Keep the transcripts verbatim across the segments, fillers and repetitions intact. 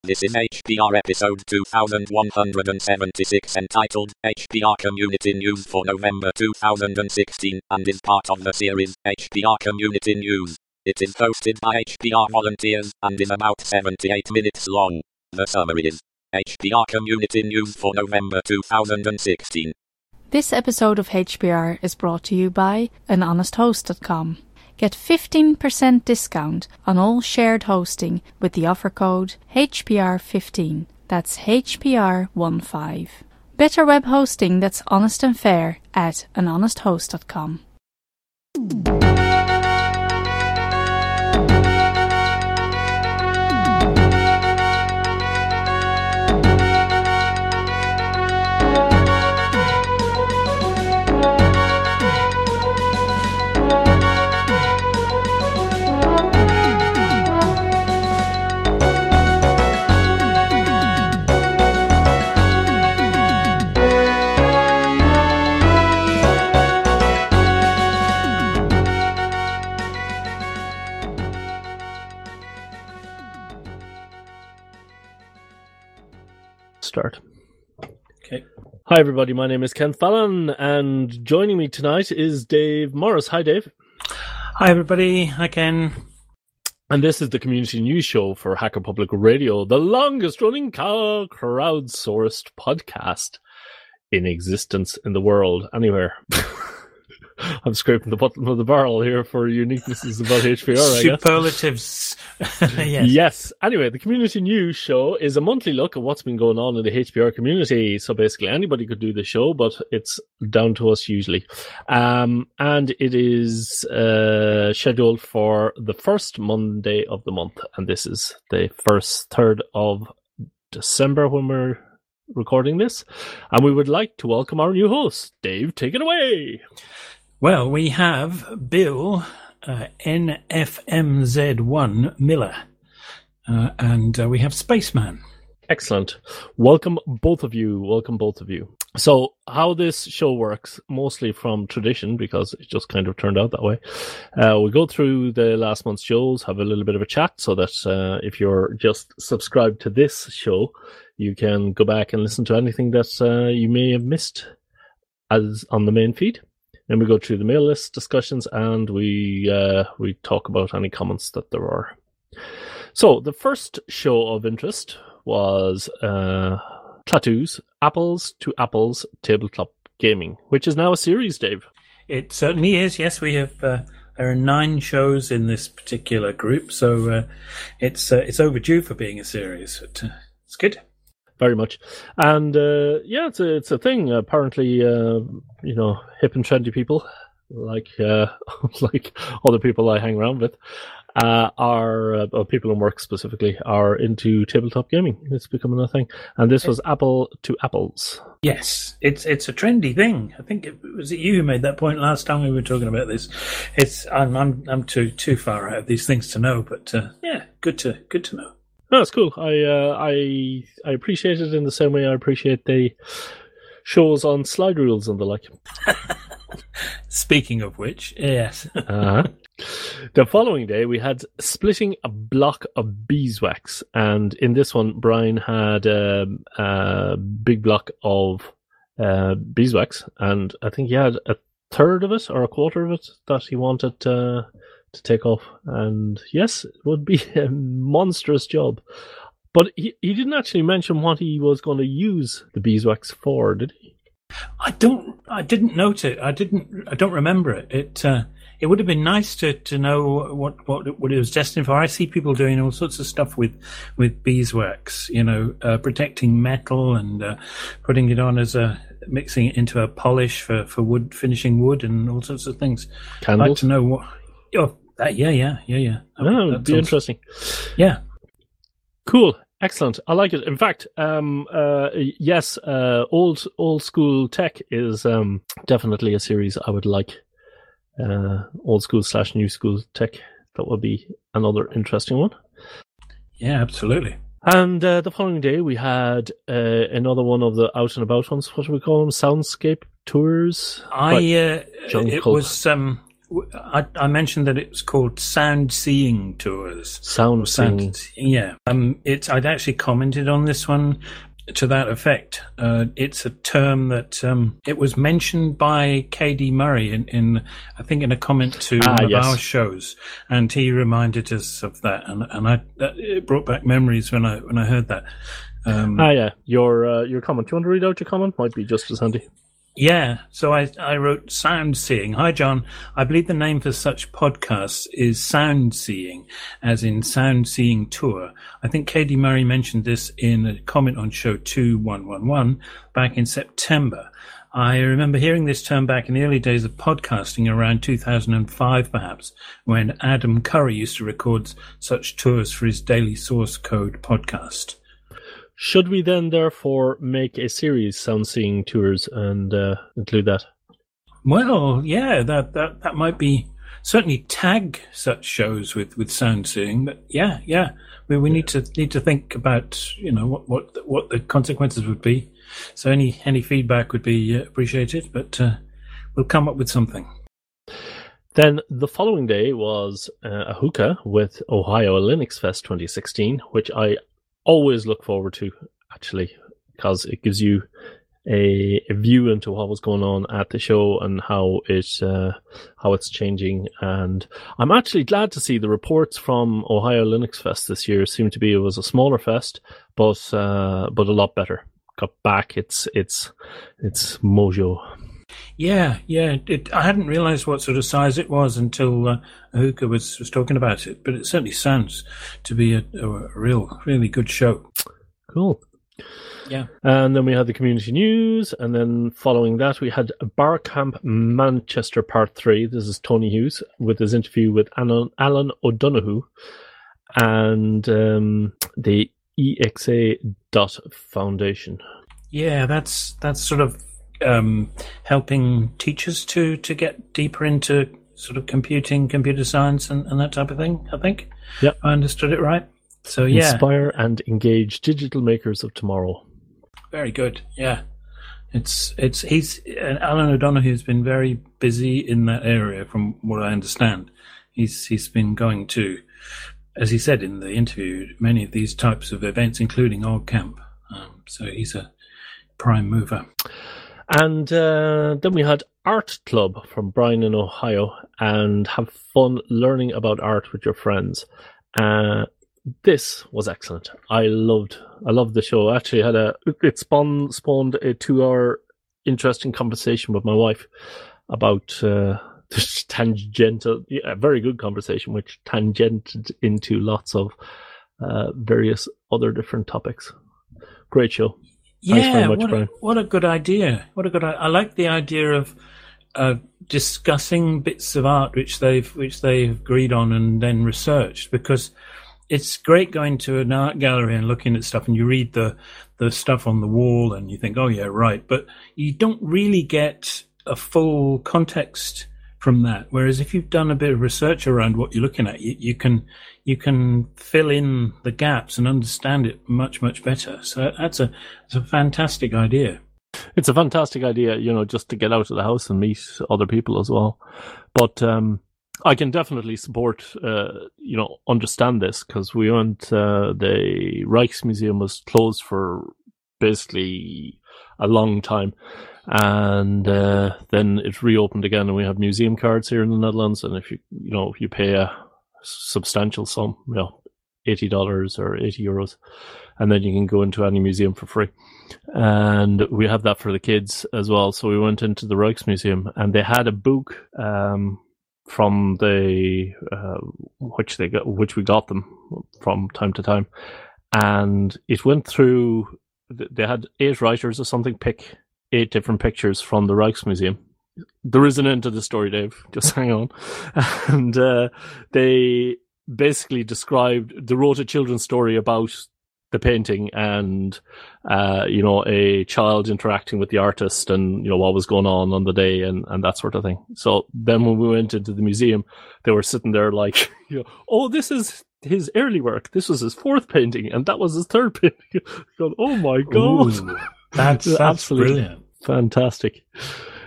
This is H P R episode two thousand one hundred seventy-six entitled H P R Community News for November two thousand sixteen and is part of the series H P R Community News. It is hosted by H P R volunteers and is about seventy-eight minutes long. The summary is H P R Community News for November two thousand sixteen. This episode of H P R is brought to you by an honest host dot com. Get fifteen percent discount on all shared hosting with the offer code H P R fifteen. That's H P R fifteen. Better web hosting that's honest and fair at an honest host dot com. Start. Okay. Hi everybody, my name is Ken Fallon and joining me tonight is Dave Morris. Hi Dave. Hi everybody, hi Ken. And this is the community news show for Hacker Public Radio, the longest running crowdsourced podcast in existence in the world, anywhere. I'm scraping the bottom of the barrel here for uniquenesses about H P R, I guess. Superlatives. Yes. Yes. Anyway, the Community News Show is a monthly look at what's been going on in the H P R community. So basically anybody could do the show, but it's down to us usually. Um, and it is uh, scheduled for the first Monday of the month. And this is the first third of December when we're recording this. And we would like to welcome our new host. Dave, take it away. Well, we have Bill uh, N F M Z one Miller, uh, and uh, we have Spaceman. Excellent. Welcome both of you. Welcome both of you. So how this show works, mostly from tradition, because it just kind of turned out that way. Uh, we go through the last month's shows, have a little bit of a chat, so that uh, if you're just subscribed to this show, you can go back and listen to anything that uh, you may have missed as on the main feed. Then we go through the mail list discussions and we uh, we talk about any comments that there are. So the first show of interest was uh, Klaatu's Apples to Apples Tabletop Gaming, which is now a series, Dave. It certainly is. Yes, we have. Uh, there are nine shows in this particular group, so uh, it's uh, it's overdue for being a series. But, uh, it's good. Very much. And uh, yeah, it's a, it's a thing. Apparently, uh, you know, hip and trendy people, like uh, like other people I hang around with, uh, are, uh, or people in work specifically, are into tabletop gaming. It's becoming a thing. And this was Apple to Apples. Yes, it's it's a trendy thing. I think it was it you who made that point last time we were talking about this. It's I'm I'm I'm too too far out of these things to know, but uh, yeah, good to good to know. No, it's cool. I uh, I I appreciate it in the same way I appreciate the shows on slide rules and the like. Speaking of which, yes. uh-huh. The following day, we had Splitting a Block of Beeswax, and in this one, Brian had a, a big block of uh, beeswax, and I think he had a third of it or a quarter of it that he wanted uh, to take off. And yes, it would be a monstrous job. But he, he didn't actually mention what he was going to use the beeswax for, did he? I don't. I didn't note it. I didn't. I don't remember it. It. Uh, it would have been nice to, to know what, what what it was destined for. I see people doing all sorts of stuff with with beeswax. You know, uh, protecting metal and uh, putting it on as a mixing it into a polish for, for wood, finishing wood, and all sorts of things. Candles. I'd like to know what. Oh, that, yeah, yeah, yeah, yeah. That, oh, it'd be sounds, interesting. Yeah. Cool. Excellent. I like it. In fact, um, uh, yes, uh, old old school tech is um, definitely a series I would like. Uh, old school slash new school tech. That would be another interesting one. Yeah, absolutely. And uh, the following day, we had uh, another one of the out and about ones. What do we call them? Soundscape tours. I uh, it was um, I, I mentioned that it was called Sound Seeing Tours. Sound Seeing. Yeah. Um, it's, I'd actually commented on this one to that effect. Uh, it's a term that um, it was mentioned by K D Murray in, in I think, in a comment to ah, one of yes. our shows, and he reminded us of that, and and I that, it brought back memories when I when I heard that. Um, ah, yeah, your uh, your comment. Do you want to read out your comment? Might be just as handy. Yeah, so I, I wrote Sound Seeing. Hi, John. I believe the name for such podcasts is Sound Seeing, as in Sound Seeing Tour. I think K D Murray mentioned this in a comment on show two one one one back in September. I remember hearing this term back in the early days of podcasting around two thousand five, perhaps, when Adam Curry used to record such tours for his Daily Source Code podcast. Should we then, therefore, make a series, Sound Seeing Tours, and uh, include that? Well, yeah, that, that that might be, certainly tag such shows with, with Sound Seeing. But yeah, yeah, we we yeah. need to need to think about, you know, what what what the consequences would be. So any any feedback would be uh, appreciated. But uh, we'll come up with something. Then the following day was uh, a hookah with Ohio Linux Fest twenty sixteen, which I always look forward to, actually, because it gives you a, a view into what was going on at the show and how it uh, how it's changing. And I'm actually glad to see the reports from Ohio Linux Fest this year seem to be it was a smaller fest, but uh, but a lot better. Got back its its its mojo. Yeah, yeah. It, I hadn't realised what sort of size it was until uh, Ahuka was, was talking about it, but it certainly sounds to be a, a real, really good show. Cool. Yeah. And then we had the community news, and then following that we had Barcamp Manchester Part three. This is Tony Hughes with his interview with Alan, Alan O'Donoghue and um, the E X A dot Foundation. Yeah, that's that's sort of um, helping teachers to, to get deeper into sort of computing, computer science and, and that type of thing, I think. Yep. I understood it right. So, yeah. Inspire and engage digital makers of tomorrow. Very good. Yeah. It's, it's, he's, uh, Alan O'Donoghue's been very busy in that area from what I understand. He's, he's been going to, as he said in the interview, many of these types of events, including OggCamp. Um, so he's a prime mover. And uh, then we had Art Club from Brian in Ohio, and have fun learning about art with your friends. Uh, this was excellent. I loved, I loved the show. Actually, had a it spawned spawned a two-hour interesting conversation with my wife about uh, this tangential, yeah, very good conversation, which tangented into lots of uh, various other different topics. Great show. Thanks Yeah, very much, what, Brian. a, what a good idea. What a good I, I like the idea of uh, discussing bits of art which they've which they've agreed on and then researched, because it's great going to an art gallery and looking at stuff and you read the, the stuff on the wall and you think, oh yeah, right. But you don't really get a full context from that. Whereas if you've done a bit of research around what you're looking at, you, you can you can fill in the gaps and understand it much, much better. So that's a it's a fantastic idea. It's a fantastic idea, you know, just to get out of the house and meet other people as well. But um, I can definitely support, uh, you know, understand this, because we went, uh, the Rijksmuseum was closed for basically a long time. And uh, then it reopened again, and we have museum cards here in the Netherlands. And if you, you know, if you pay a substantial sum, you know, eighty dollars or eighty euros, and then you can go into any museum for free. And we have that for the kids as well. So we went into the Rijksmuseum, and they had a book um, from the uh, which they got, which we got them from time to time, and it went through. They had eight writers or something pick eight different pictures from the Rijksmuseum. There is an end to the story, Dave. Just hang on. And uh, they basically described, they wrote a children's story about the painting and, uh, you know, a child interacting with the artist and, you know, what was going on on the day and, and that sort of thing. So then when we went into the museum, they were sitting there like, you know, oh, this is his early work. This was his fourth painting, and that was his third painting. Going, oh my God. Ooh, that's, that's absolutely brilliant. Fantastic.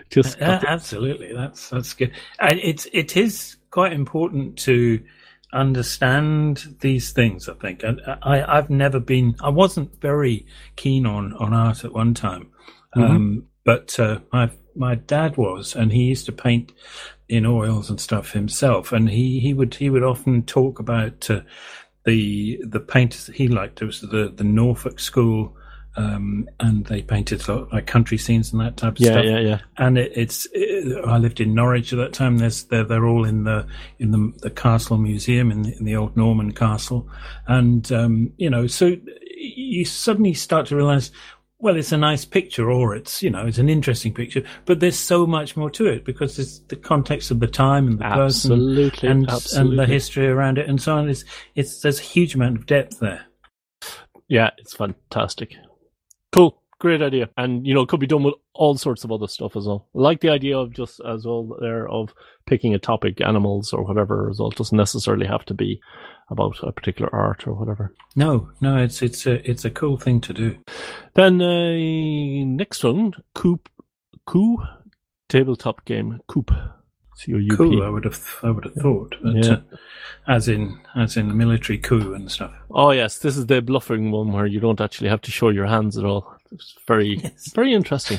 Just Uh, absolutely, that's that's good. And it's it is quite important to understand these things. I think. I, I I've never been. I wasn't very keen on on art at one time, Mhm. um, but uh, my my dad was, and he used to paint in oils and stuff himself, and he he would he would often talk about uh, the the painters that he liked. It was the the Norfolk school. Um, and they painted a lot, like country scenes and that type of yeah, stuff. yeah, yeah. And it, it's it, I lived in Norwich at that time. There's they're they're all in the in the, the Castle Museum in the, in the old Norman Castle, and um, you know, so you suddenly start to realise, well, it's a nice picture, or it's you know, it's an interesting picture, but there's so much more to it because it's the context of the time and the Absolutely, person and absolutely. and the history around it and so on. It's it's there's a huge amount of depth there. Yeah, it's fantastic. Cool. Great idea. And, you know, it could be done with all sorts of other stuff as well. I like the idea of just as well there of picking a topic, animals or whatever as well. It doesn't necessarily have to be about a particular art or whatever. No, no, it's it's a it's a cool thing to do. Then uh, next one, Coop, Coup, tabletop game, Coop. C O U P. Coup, I would have I would have thought, but Yeah. uh, as in as in military coup and stuff. Oh yes, this is the bluffing one where you don't actually have to show your hands at all. It's very, Yes. very interesting.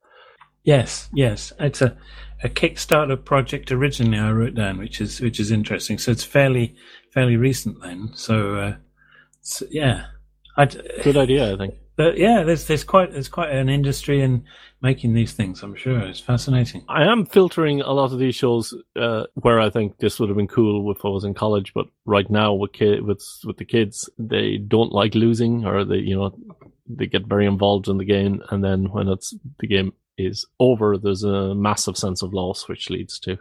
Yes, yes, it's a a Kickstarter project originally. I wrote down, which is which is interesting. So it's fairly fairly recent then. So, uh, so yeah, I'd, Good idea, I think. but yeah, there's there's quite there's quite an industry in making these things. I'm sure it's fascinating. I am filtering a lot of these shows uh, where I think this would have been cool if I was in college, but right now with kid, with with the kids, they don't like losing, or they you know they get very involved in the game, and then when it's the game is over, there's a massive sense of loss, which leads to.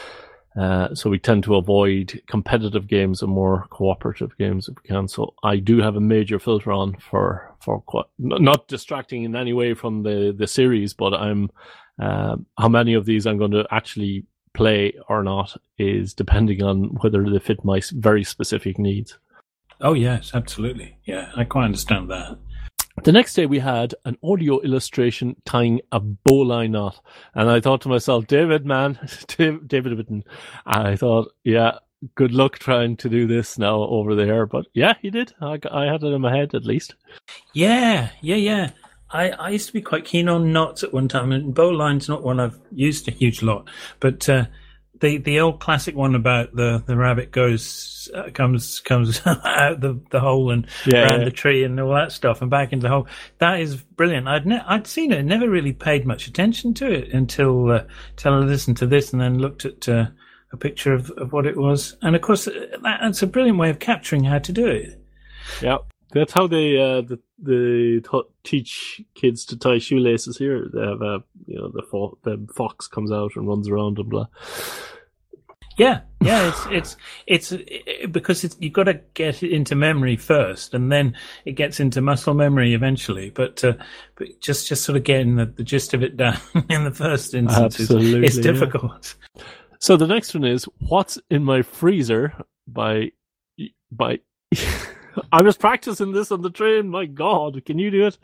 Uh, so we tend to avoid competitive games and more cooperative games if we can. So I do have a major filter on for for quite, not distracting in any way from the, the series, but I'm uh, how many of these I'm going to actually play or not is depending on whether they fit my s- very specific needs. Oh yes, absolutely. Yeah, I quite understand that. The next day we had an audio illustration tying a bowline knot. And I thought to myself, David, man, David Whitten, I thought, yeah, good luck trying to do this now over there. But yeah, he did. I, I had it in my head at least. Yeah, yeah, yeah. I, I used to be quite keen on knots at one time, and bowline's not one I've used a huge lot. But uh, the the old classic one about the, the rabbit goes uh, comes comes out the, the hole and Yeah, around yeah. the tree and all that stuff and back into the hole. That is brilliant. I'd ne- I'd seen it, never really paid much attention to it until uh, until I listened to this and then looked at uh, a picture of, of what it was. And of course, uh, that, that's a brilliant way of capturing how to do it. Yeah. That's how they uh, the, the t- teach kids to tie shoelaces here. They have a, you know, the, fo- the fox comes out and runs around and blah. Yeah, yeah, it's it's it's it, because it's, you've got to get it into memory first, and then it gets into muscle memory eventually. But uh, but just just sort of getting the, the gist of it down in the first instance is, Absolutely, is yeah. difficult. So the next one is What's in My Freezer by by. I was practicing this on the train. My God, can you do it?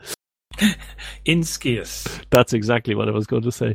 Inskius. That's exactly what I was going to say.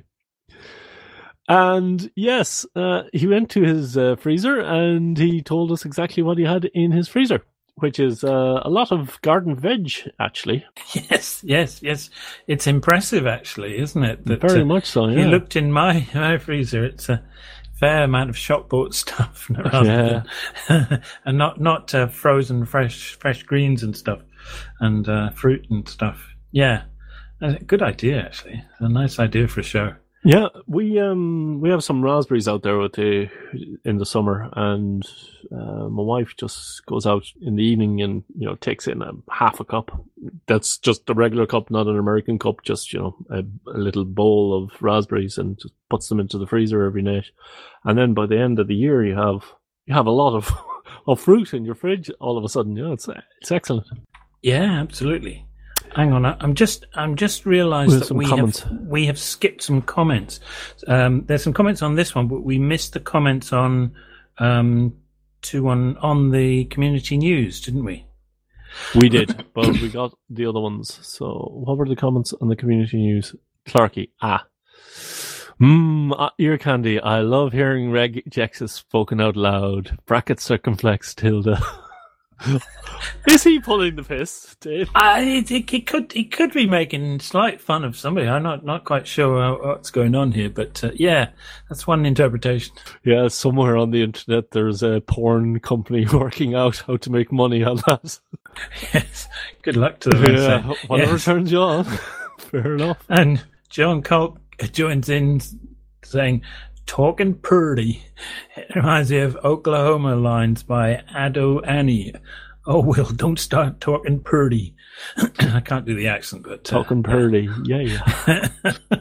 And yes, uh, he went to his uh, freezer and he told us exactly what he had in his freezer, which is uh, a lot of garden veg, actually. Yes, yes, yes. It's impressive, actually, isn't it? That, Very uh, much so, yeah. You looked in my my freezer. It's a fair amount of shop bought stuff, rather than, and not not uh, frozen fresh fresh greens and stuff, and uh, fruit and stuff. Yeah, Uh, good idea actually. A nice idea for a show. Yeah, we um we have some raspberries out there with the in the summer, and uh, my wife just goes out in the evening and you know takes in a half a cup. That's just a regular cup, not an American cup. Just you know a, a little bowl of raspberries, and just puts them into the freezer every night. And then by the end of the year, you have you have a lot of of fruit in your fridge. All of a sudden, yeah, it's it's excellent. Yeah, absolutely. Hang on, I'm just I'm just realised With that some we comments. have we have skipped some comments. Um, there's some comments on this one, but we missed the comments on um, to on on the community news, didn't we? We did, but we got the other ones. So what were the comments on the community news? Clarky. Ah. Mmm, uh, ear candy. I love hearing regexes spoken out loud. Bracket circumflex tilde. Is he pulling the piss, Dave? I, it, it, it could it could be making slight fun of somebody. I'm not, not quite sure how, what's going on here, but uh, yeah, that's one interpretation. Yeah, somewhere on the internet there's a porn company working out how to make money on that. Yes, good luck to them. Yeah, whatever yes. turns you on. Fair enough. And John Colt joins in saying, "Talking purdy." It reminds me of Oklahoma lines by Ado Annie. Oh, Will, don't start talking purdy. I can't do the accent, but... Uh, talking purdy, yeah, yeah.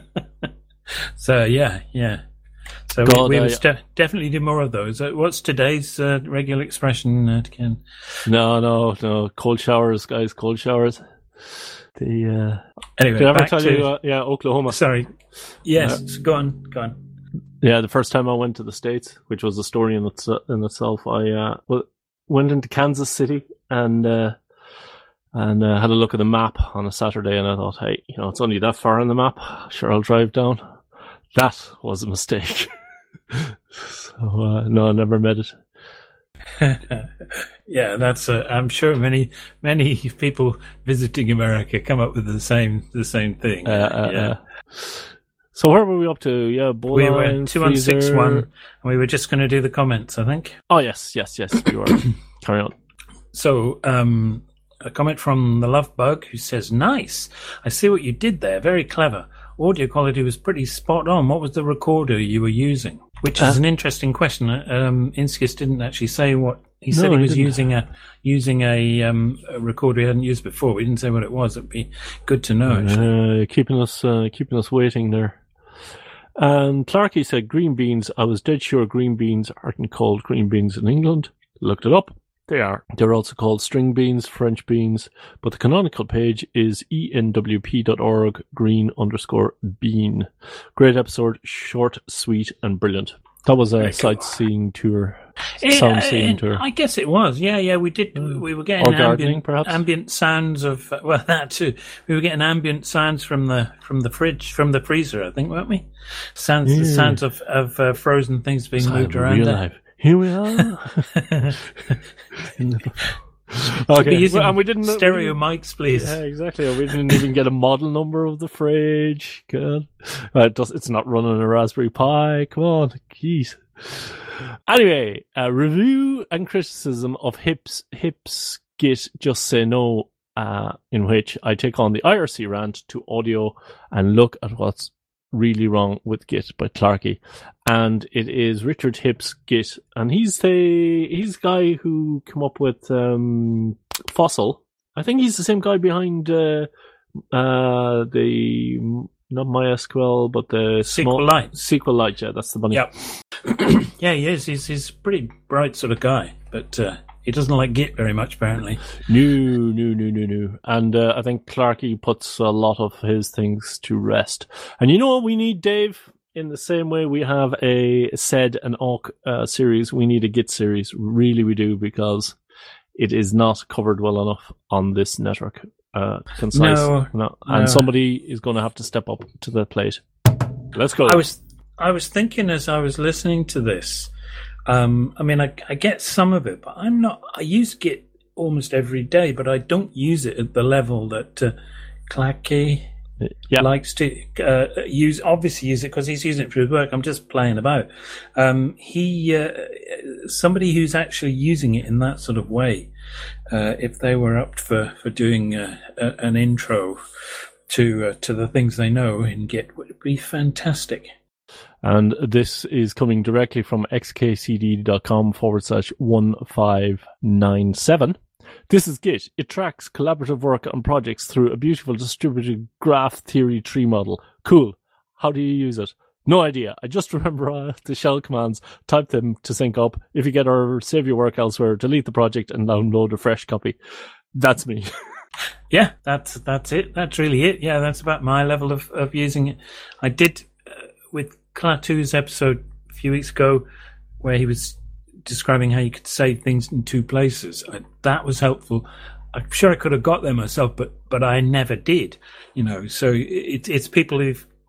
So, yeah, yeah. So God, we, we uh, will de- definitely do more of those. Uh, what's today's uh, regular expression, uh, Ken? No, no, no. Cold showers, guys, cold showers. The, uh... Anyway, Did I ever back tell to... you, uh, yeah, Oklahoma. Sorry. Yes, Uh, go on, go on. Yeah, the first time I went to the States, which was a story in, its, in itself, I uh, well, went into Kansas City and uh, and uh, had a look at the map on a Saturday, and I thought, hey, you know, it's only that far on the map. Sure, I'll drive down. That was a mistake. so, uh, no, I never made it. Yeah, that's. Uh, I'm sure many many people visiting America come up with the same the same thing. Uh, uh, yeah. uh, so where were we up to? Yeah, We were Bowline, two one six freezer. one, and we were just going to do the comments, I think. Oh yes, yes, yes. You are. Carry on. So, um, a comment from the Love Bug who says, "Nice. I see what you did there. Very clever. Audio quality was pretty spot on. What was the recorder you were using?" Which is Uh, an interesting question. Um, Inskis didn't actually say what he No, said. He he was didn't. using a using a, um, a recorder he hadn't used before. We didn't say what it was. It'd be good to know. Actually. Uh, keeping us, uh, keeping us waiting there. And Clarkey said green beans. I was dead sure green beans aren't called green beans in England. Looked it up. They are. They're also called string beans, French beans, but the canonical page is E N W P dot org green underscore bean. Great episode, short, sweet, and brilliant. That was a Very cool. sightseeing tour, Eh, sound uh, seeing eh, tour. I guess it was. Yeah, yeah. We did. We were getting Or gardening, ambient, perhaps? ambient sounds of. Uh, well, that too. We were getting ambient sounds from the from the fridge, from the freezer. I think, weren't we? Sounds, the Yeah. sounds of of uh, frozen things being moved Time, around. real there. life. Here we are. We'll Okay, be using well, and we didn't stereo mics, please. Yeah, exactly. We didn't even get a model number of the fridge. God. Uh, it does, it's not running a Raspberry Pi. Come on, jeez. Anyway, a review and criticism of Hips Hips Git Just Say No, uh, in which I take on the I R C rant to audio and look at what's really wrong with Git by Clarkey. And it is Richard Hips Git, and he's the he's the guy who came up with um, Fossil. I think he's the same guy behind uh, uh, the not MySQL, but the small SQLite. SQLite. Yeah, that's the bunny. Yep. Yeah, he is. He's he's a pretty bright sort of guy, but uh, he doesn't like Git very much, apparently. No, no, no, no, no. And uh, I think Clarkey puts a lot of his things to rest. And you know what we need, Dave? In the same way we have a Sed and Awk uh, series, we need a Git series. Really, we do, because it is not covered well enough on this network. Uh, concise. No, no. And no. somebody is going to have to step up to the plate. Let's go. I was I was thinking as I was listening to this. Um, I mean, I, I get some of it, but I'm not. I use Git almost every day, but I don't use it at the level that uh, Clarkey yeah. likes to uh, use. Obviously, use it because he's using it for his work. I'm just playing about. Um, he, uh, somebody who's actually using it in that sort of way. Uh, if they were up for for doing uh, a, an intro to uh, to the things they know in Git, would be fantastic. And this is coming directly from xkcd.com forward slash one five nine seven. This is Git. It tracks collaborative work on projects through a beautiful distributed graph theory tree model. Cool. How do you use it? No idea. I just remember uh, the shell commands, type them to sync up. If you get or save your work elsewhere, delete the project and download a fresh copy. That's me. Yeah, that's that's it. That's really it. Yeah, that's about my level of, of using it. I did uh, with Klaatu's episode a few weeks ago where he was describing how you could save things in two places. I, that was helpful. I'm sure I could have got there myself, but but I never did. You know, so it, it's people who've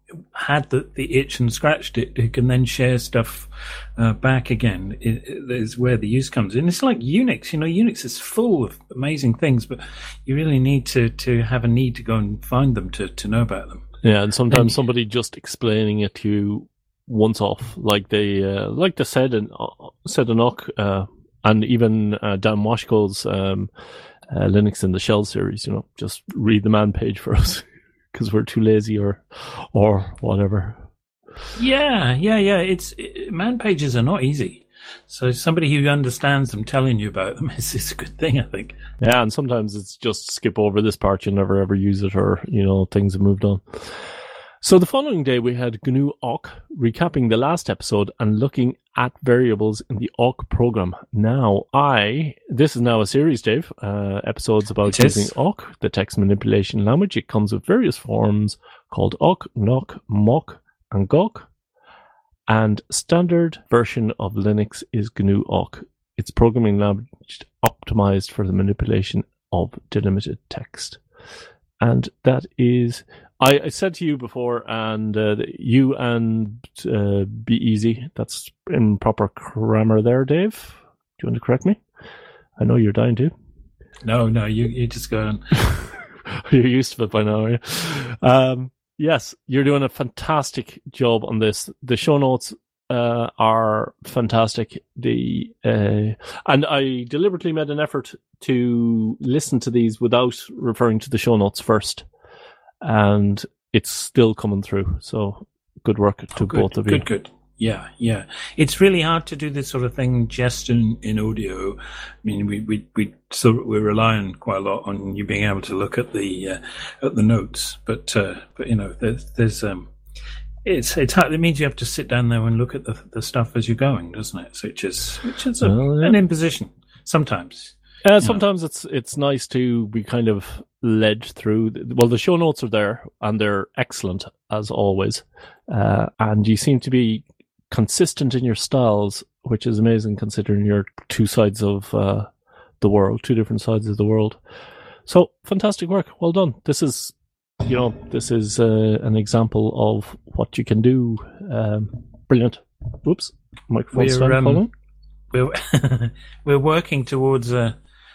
had the, the itch and scratched it, who can then share stuff uh, back again, it, it is where the use comes in. It's like Unix, you know, Unix is full of amazing things, but you really need to, to have a need to go and find them to, to know about them. Yeah, and sometimes And- somebody just explaining it to you once off, like they uh, like they said in uh, said in Ock, uh, and even uh, Dan Washko's um, uh, Linux in the Shell series. You know, just read the man page for us because we're too lazy or or whatever. Yeah, yeah, yeah. It's it, man pages are not easy. So somebody who understands them telling you about them is, is a good thing, I think. Yeah, and sometimes it's just skip over this part, you never ever use it, or you know things have moved on. So the following day we had G N U Awk recapping the last episode and looking at variables in the Awk program. Now I, this is now a series, Dave, uh, episodes about It is. using Awk, the text manipulation language. It comes with various forms called Awk, Knock, Mock, and Gawk. And standard version of Linux is G N U Awk. It's programming language optimized for the manipulation of delimited text. And that is, I, I said to you before, and uh, you and uh, Be Easy, that's in proper grammar there, Dave. Do you want to correct me? I know you're dying to. No, no, you, you just go on. You're used to it by now, are you? Um, yes, you're doing a fantastic job on this. The show notes uh, are fantastic. The uh, and I deliberately made an effort to listen to these without referring to the show notes first, and it's still coming through. So good work to Oh, good, both of you. Good, good. Yeah, yeah. It's really hard to do this sort of thing just in, in audio. I mean, we we we so we're relying quite a lot on you being able to look at the uh, at the notes, but uh, but you know, there's there's um, it's it's hard. It means you have to sit down there and look at the the stuff as you're going, doesn't it? So which is which is a, Well, yeah. an imposition sometimes. Uh, sometimes it's it's nice to be kind of led through. Well, the show notes are there, and they're excellent as always. Uh, and you seem to be consistent in your styles, which is amazing considering you're two sides of uh, the world, two different sides of the world. So fantastic work, well done. This is, you know, this is uh, an example of what you can do. Um, brilliant. Whoops, microphone We're, stand um, falling. We're we're working towards uh,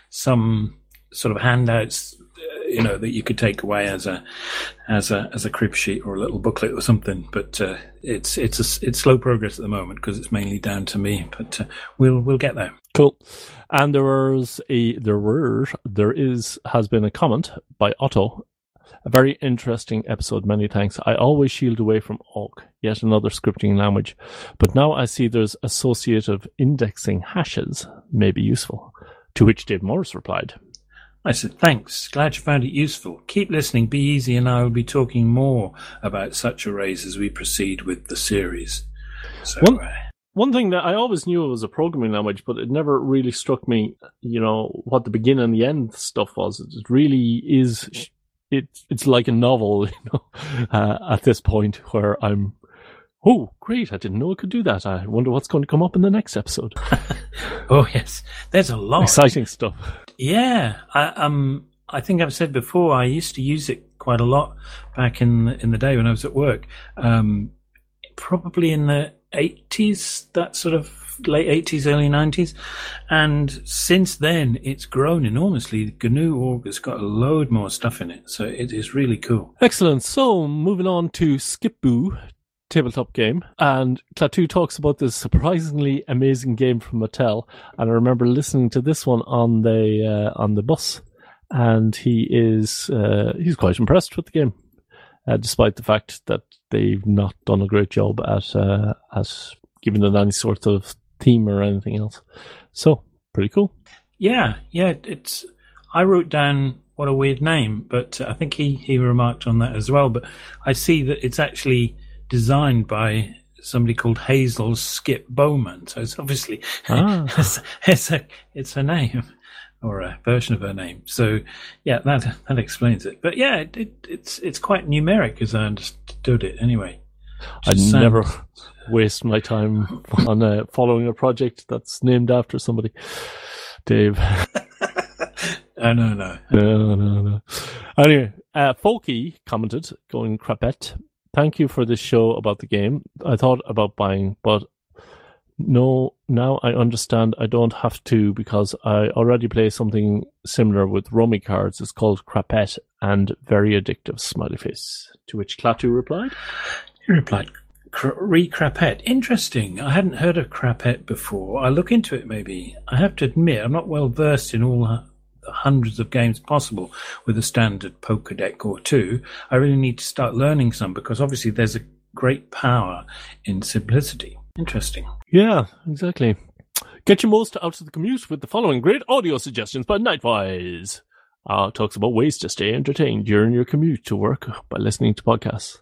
some sort of handouts, uh, you know, that you could take away as a as a as a crib sheet or a little booklet or something. But uh, it's it's a, it's slow progress at the moment because it's mainly down to me. But uh, we'll we'll get there. Cool. And there was a there were there is has been a comment by Otto. A very interesting episode. Many thanks. I always shield away from Awk, yet another scripting language. But now I see there's associative indexing hashes may be useful. To which Dave Morris replied, I said, thanks. Glad you found it useful. Keep listening. Be Easy and I will be talking more about such arrays as we proceed with the series. So, One- uh, One thing that I always knew it was a programming language, but it never really struck me, you know, what the begin and the end stuff was. It really is, it, it's like a novel, you know, uh, at this point where I'm, oh, great, I didn't know it could do that. I wonder what's going to come up in the next episode. oh yes, there's a lot. Exciting stuff. Yeah, I, um, I think I've said before. I used to use it quite a lot back in the, in the day when I was at work. Um, probably in the eighties, that sort of late eighties, early nineties, and since then it's grown enormously. G N U Org has got a load more stuff in it, so it is really cool. Excellent. So moving on to Skip-Boo tabletop game, and Klaatu talks about this surprisingly amazing game from Mattel, and I remember listening to this one on the uh, on the bus, and he is uh, he's quite impressed with the game, uh, despite the fact that they've not done a great job at uh, at giving it any sort of theme or anything else. So pretty cool. Yeah, yeah. It's. I wrote down what a weird name, but I think he he remarked on that as well. But I see that it's actually designed by somebody called Hazel Skip Bowman. So it's obviously Ah. it's, it's a it's her name or a version of her name. So yeah, that that explains it. But yeah, it, it, it's it's quite numeric as I understood it. Anyway, I'd Just sounds- never waste my time on uh, following a project that's named after somebody. Dave. Oh no no. No, no, no. Anyway, uh, Folky commented, going crapette. thank you for this show about the game. I thought about buying, but no, now I understand I don't have to because I already play something similar with rummy cards. It's called Crapette and very addictive, smiley face. To which Klaatu replied? He replied, re-Crapette. Interesting. I hadn't heard of Crapette before. I'll look into it maybe. I have to admit, I'm not well versed in all the hundreds of games possible with a standard poker deck or two. I really need to start learning some because obviously there's a great power in simplicity. Interesting. Yeah, exactly. Get your most out of the commute with the following great audio suggestions by Nightwise. Uh, talks about ways to stay entertained during your commute to work by listening to podcasts.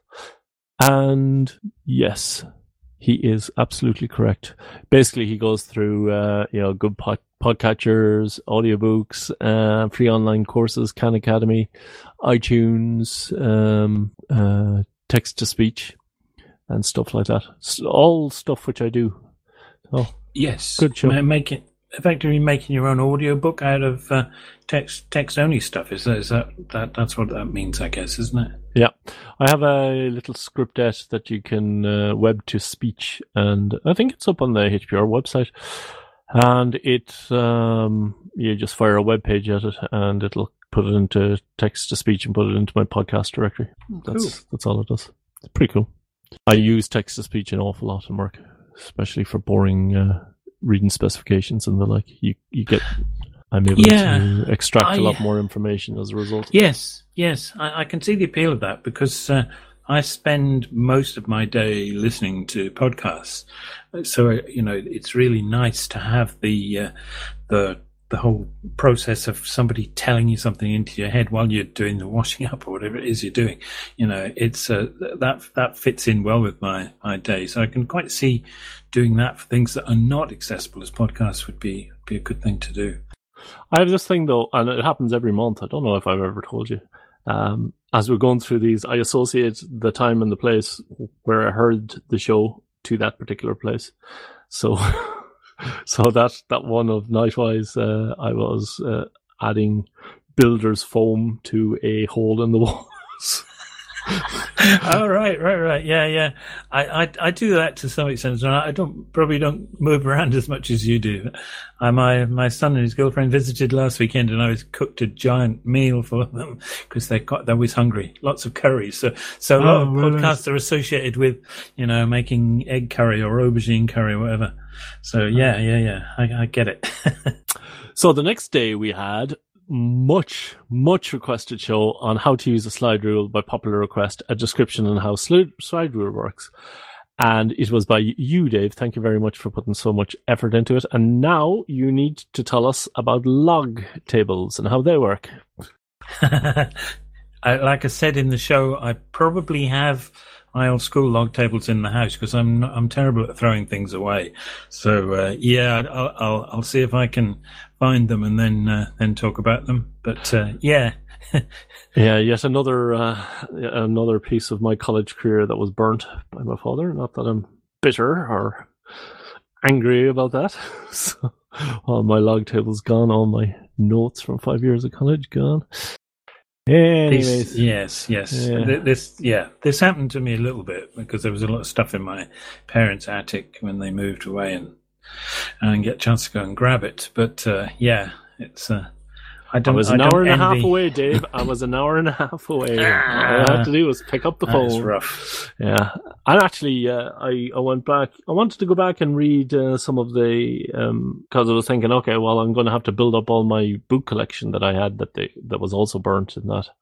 And yes, he is absolutely correct. Basically, he goes through uh, you know good pod- podcatchers, audiobooks, uh, free online courses, Khan Academy, iTunes, um, uh, text to speech, and stuff like that. All stuff which I do. Oh, yes, good show. Making effectively making your own audiobook out of uh, text text only stuff. Is that, is that that that's what that means? I guess, isn't it? Yeah, I have a little scriptette that you can uh, web to speech, and I think it's up on the H P R website. And it, um, you just fire a web page at it, and it'll put it into text to speech and put it into my podcast directory. That's Cool. that's all it does. It's pretty cool. I use text to speech an awful lot in work, especially for boring uh, reading specifications and the like. You you get. I'm able Yeah, to extract I- a lot more information as a result. Yes, yes, I, I can see the appeal of that because uh, I spend most of my day listening to podcasts. So you know, it's really nice to have the uh, the the whole process of somebody telling you something into your head while you're doing the washing up or whatever it is you're doing. You know, it's uh, that that fits in well with my my day. So I can quite see doing that for things that are not accessible as podcasts would be be a good thing to do. I have this thing though, and it happens every month. I don't know if I've ever told you. Um, as we're going through these, I associate the time and the place where I heard the show to that particular place. So, so that that one of Nightwise, uh, I was uh, adding builder's foam to a hole in the walls. Oh right, right, right. Yeah, yeah. I, I, I do that to some extent. And I don't probably don't move around as much as you do. I, my my son and his girlfriend visited last weekend, and I was cooked a giant meal for them because they got they're always hungry. Lots of curries. So so a lot Oh, of really? podcasts are associated with you know making egg curry or aubergine curry or whatever. So yeah, yeah, yeah. I, I get it. So the next day we had much, much requested show on how to use a slide rule by popular request, a description on how slide, slide rule works. And it was by you, Dave. Thank you very much for putting so much effort into it. And now you need to tell us about log tables and how they work. I, like I said in the show, I probably have my old school log tables in the house because I'm not, I'm terrible at throwing things away. So uh, yeah, I'll, I'll I'll see if I can find them and then uh, then talk about them. But uh, yeah, Yeah, yet another uh, another piece of my college career that was burnt by my father. Not that I'm bitter or angry about that. So, all my log tables gone, all my notes from five years of college gone. Anyways, This, yes, yes. Yeah. Th- This, yeah, this happened to me a little bit because there was a lot of stuff in my parents' attic when they moved away, and and I didn't get a chance to go and grab it. But uh, yeah, it's. Uh, I I don't. was I an don't hour and a half envy- away, Dave. I was an hour and a half away. All I had to do was pick up the That's phone. rough. Yeah, and actually, uh, I I went back. I wanted to go back and read uh, some of the because I was thinking, okay, well, I'm going to have to build up all my book collection that I had that they that was also burnt in that.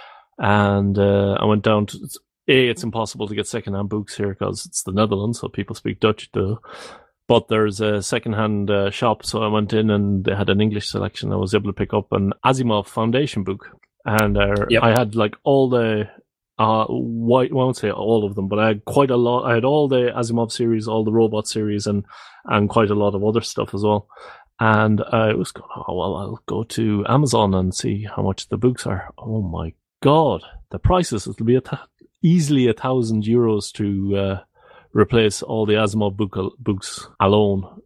And uh, I went down to a. It's impossible to get secondhand books here because it's the Netherlands, so people speak Dutch though. But there's a secondhand uh, shop, so I went in and they had an English selection. I was able to pick up an Asimov Foundation book, and uh, Yep. I had like all the uh, white. Well, I won't say all of them, but I had quite a lot. I had all the Asimov series, all the robot series, and and quite a lot of other stuff as well. And I was going, oh well, I'll go to Amazon and see how much the books are. Oh my god, the prices! It'll be a th- easily a thousand euros to. Uh, replace all the Asimov book, books alone.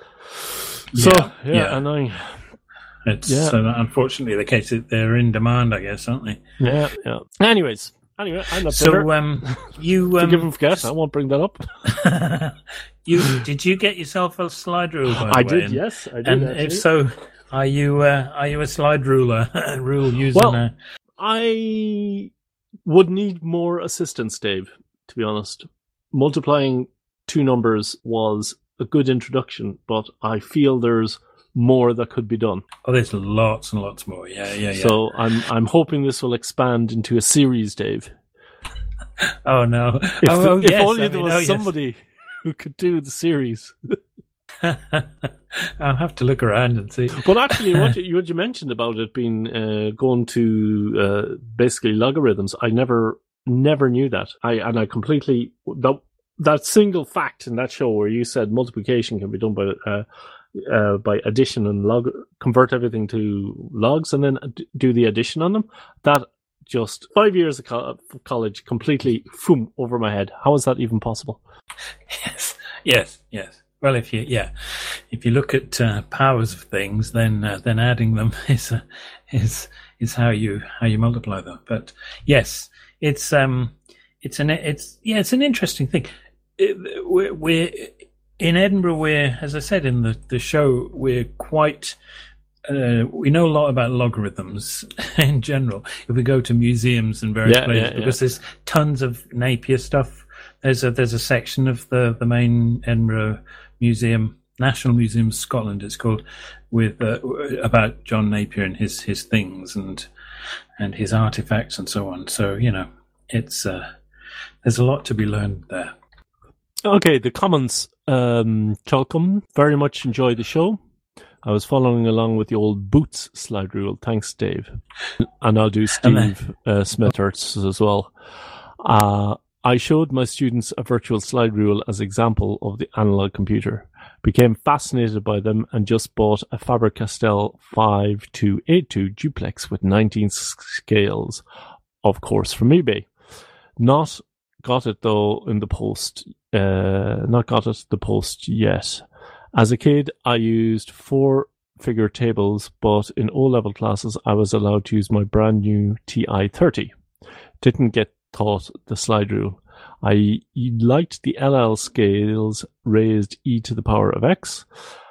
So, Yeah, yeah, yeah. annoying. It's Yeah. uh, unfortunately the case that they're in demand, I guess, aren't they? Yeah, yeah. Anyways, Anyway, I'm not So, bitter. um, you um, Forgive and forget. I won't bring that up. you did you get yourself a slide rule? By the I way? did, And- yes. I did, And actually. if so, are you uh, are you a slide ruler rule user? Well, now? I would need more assistance, Dave, to be honest. Multiplying two numbers was a good introduction, but I feel there's more that could be done. Oh, there's lots and lots more. Yeah, yeah, yeah. So I'm I'm hoping this will expand into a series, Dave. oh no! If, oh, the- oh, if yes, only I there mean, was oh, yes. somebody who could do the series. I'll have to look around and see. But actually, what you, what you mentioned about it being uh, going to uh, basically logarithms, I never never knew that. I and I completely that that single fact in that show where you said multiplication can be done by uh, uh, by addition and log, convert everything to logs and then d- do the addition on them. That just five years of co- college completely boom, over my head. How is that even possible? Yes, yes, yes. Well, if you yeah, if you look at uh, powers of things, then uh, then adding them is uh, is is how you how you multiply them. But yes, it's um it's an it's yeah it's an interesting thing. It, we're, we're in Edinburgh. We're, as I said in the the show, we're quite. Uh, we know a lot about logarithms in general. If we go to museums and various Yeah, places, yeah, because there's tons of Napier stuff. There's a there's a section of the, the main Edinburgh Museum, National Museum of Scotland, it's called, with uh, about John Napier and his, his things and and his artifacts and so on. So you know, it's uh, there's a lot to be learned there. Okay, the comments. Um, Chalcom, very much enjoy the show. I was following along with the old Boots slide rule. Thanks, Dave. And I'll do Steve uh, Smithers as well. Uh, I showed my students a virtual slide rule as example of the analog computer. Became fascinated by them and just bought a Faber-Castell five two eight two duplex with nineteen scales, of course, from eBay. Not got it though in the post. Uh, not got it the post yet. As a kid, I used four-figure tables, but in O-level classes, I was allowed to use my brand new T I thirty. Didn't get taught the slide rule. I liked the L L scales raised e to the power of x.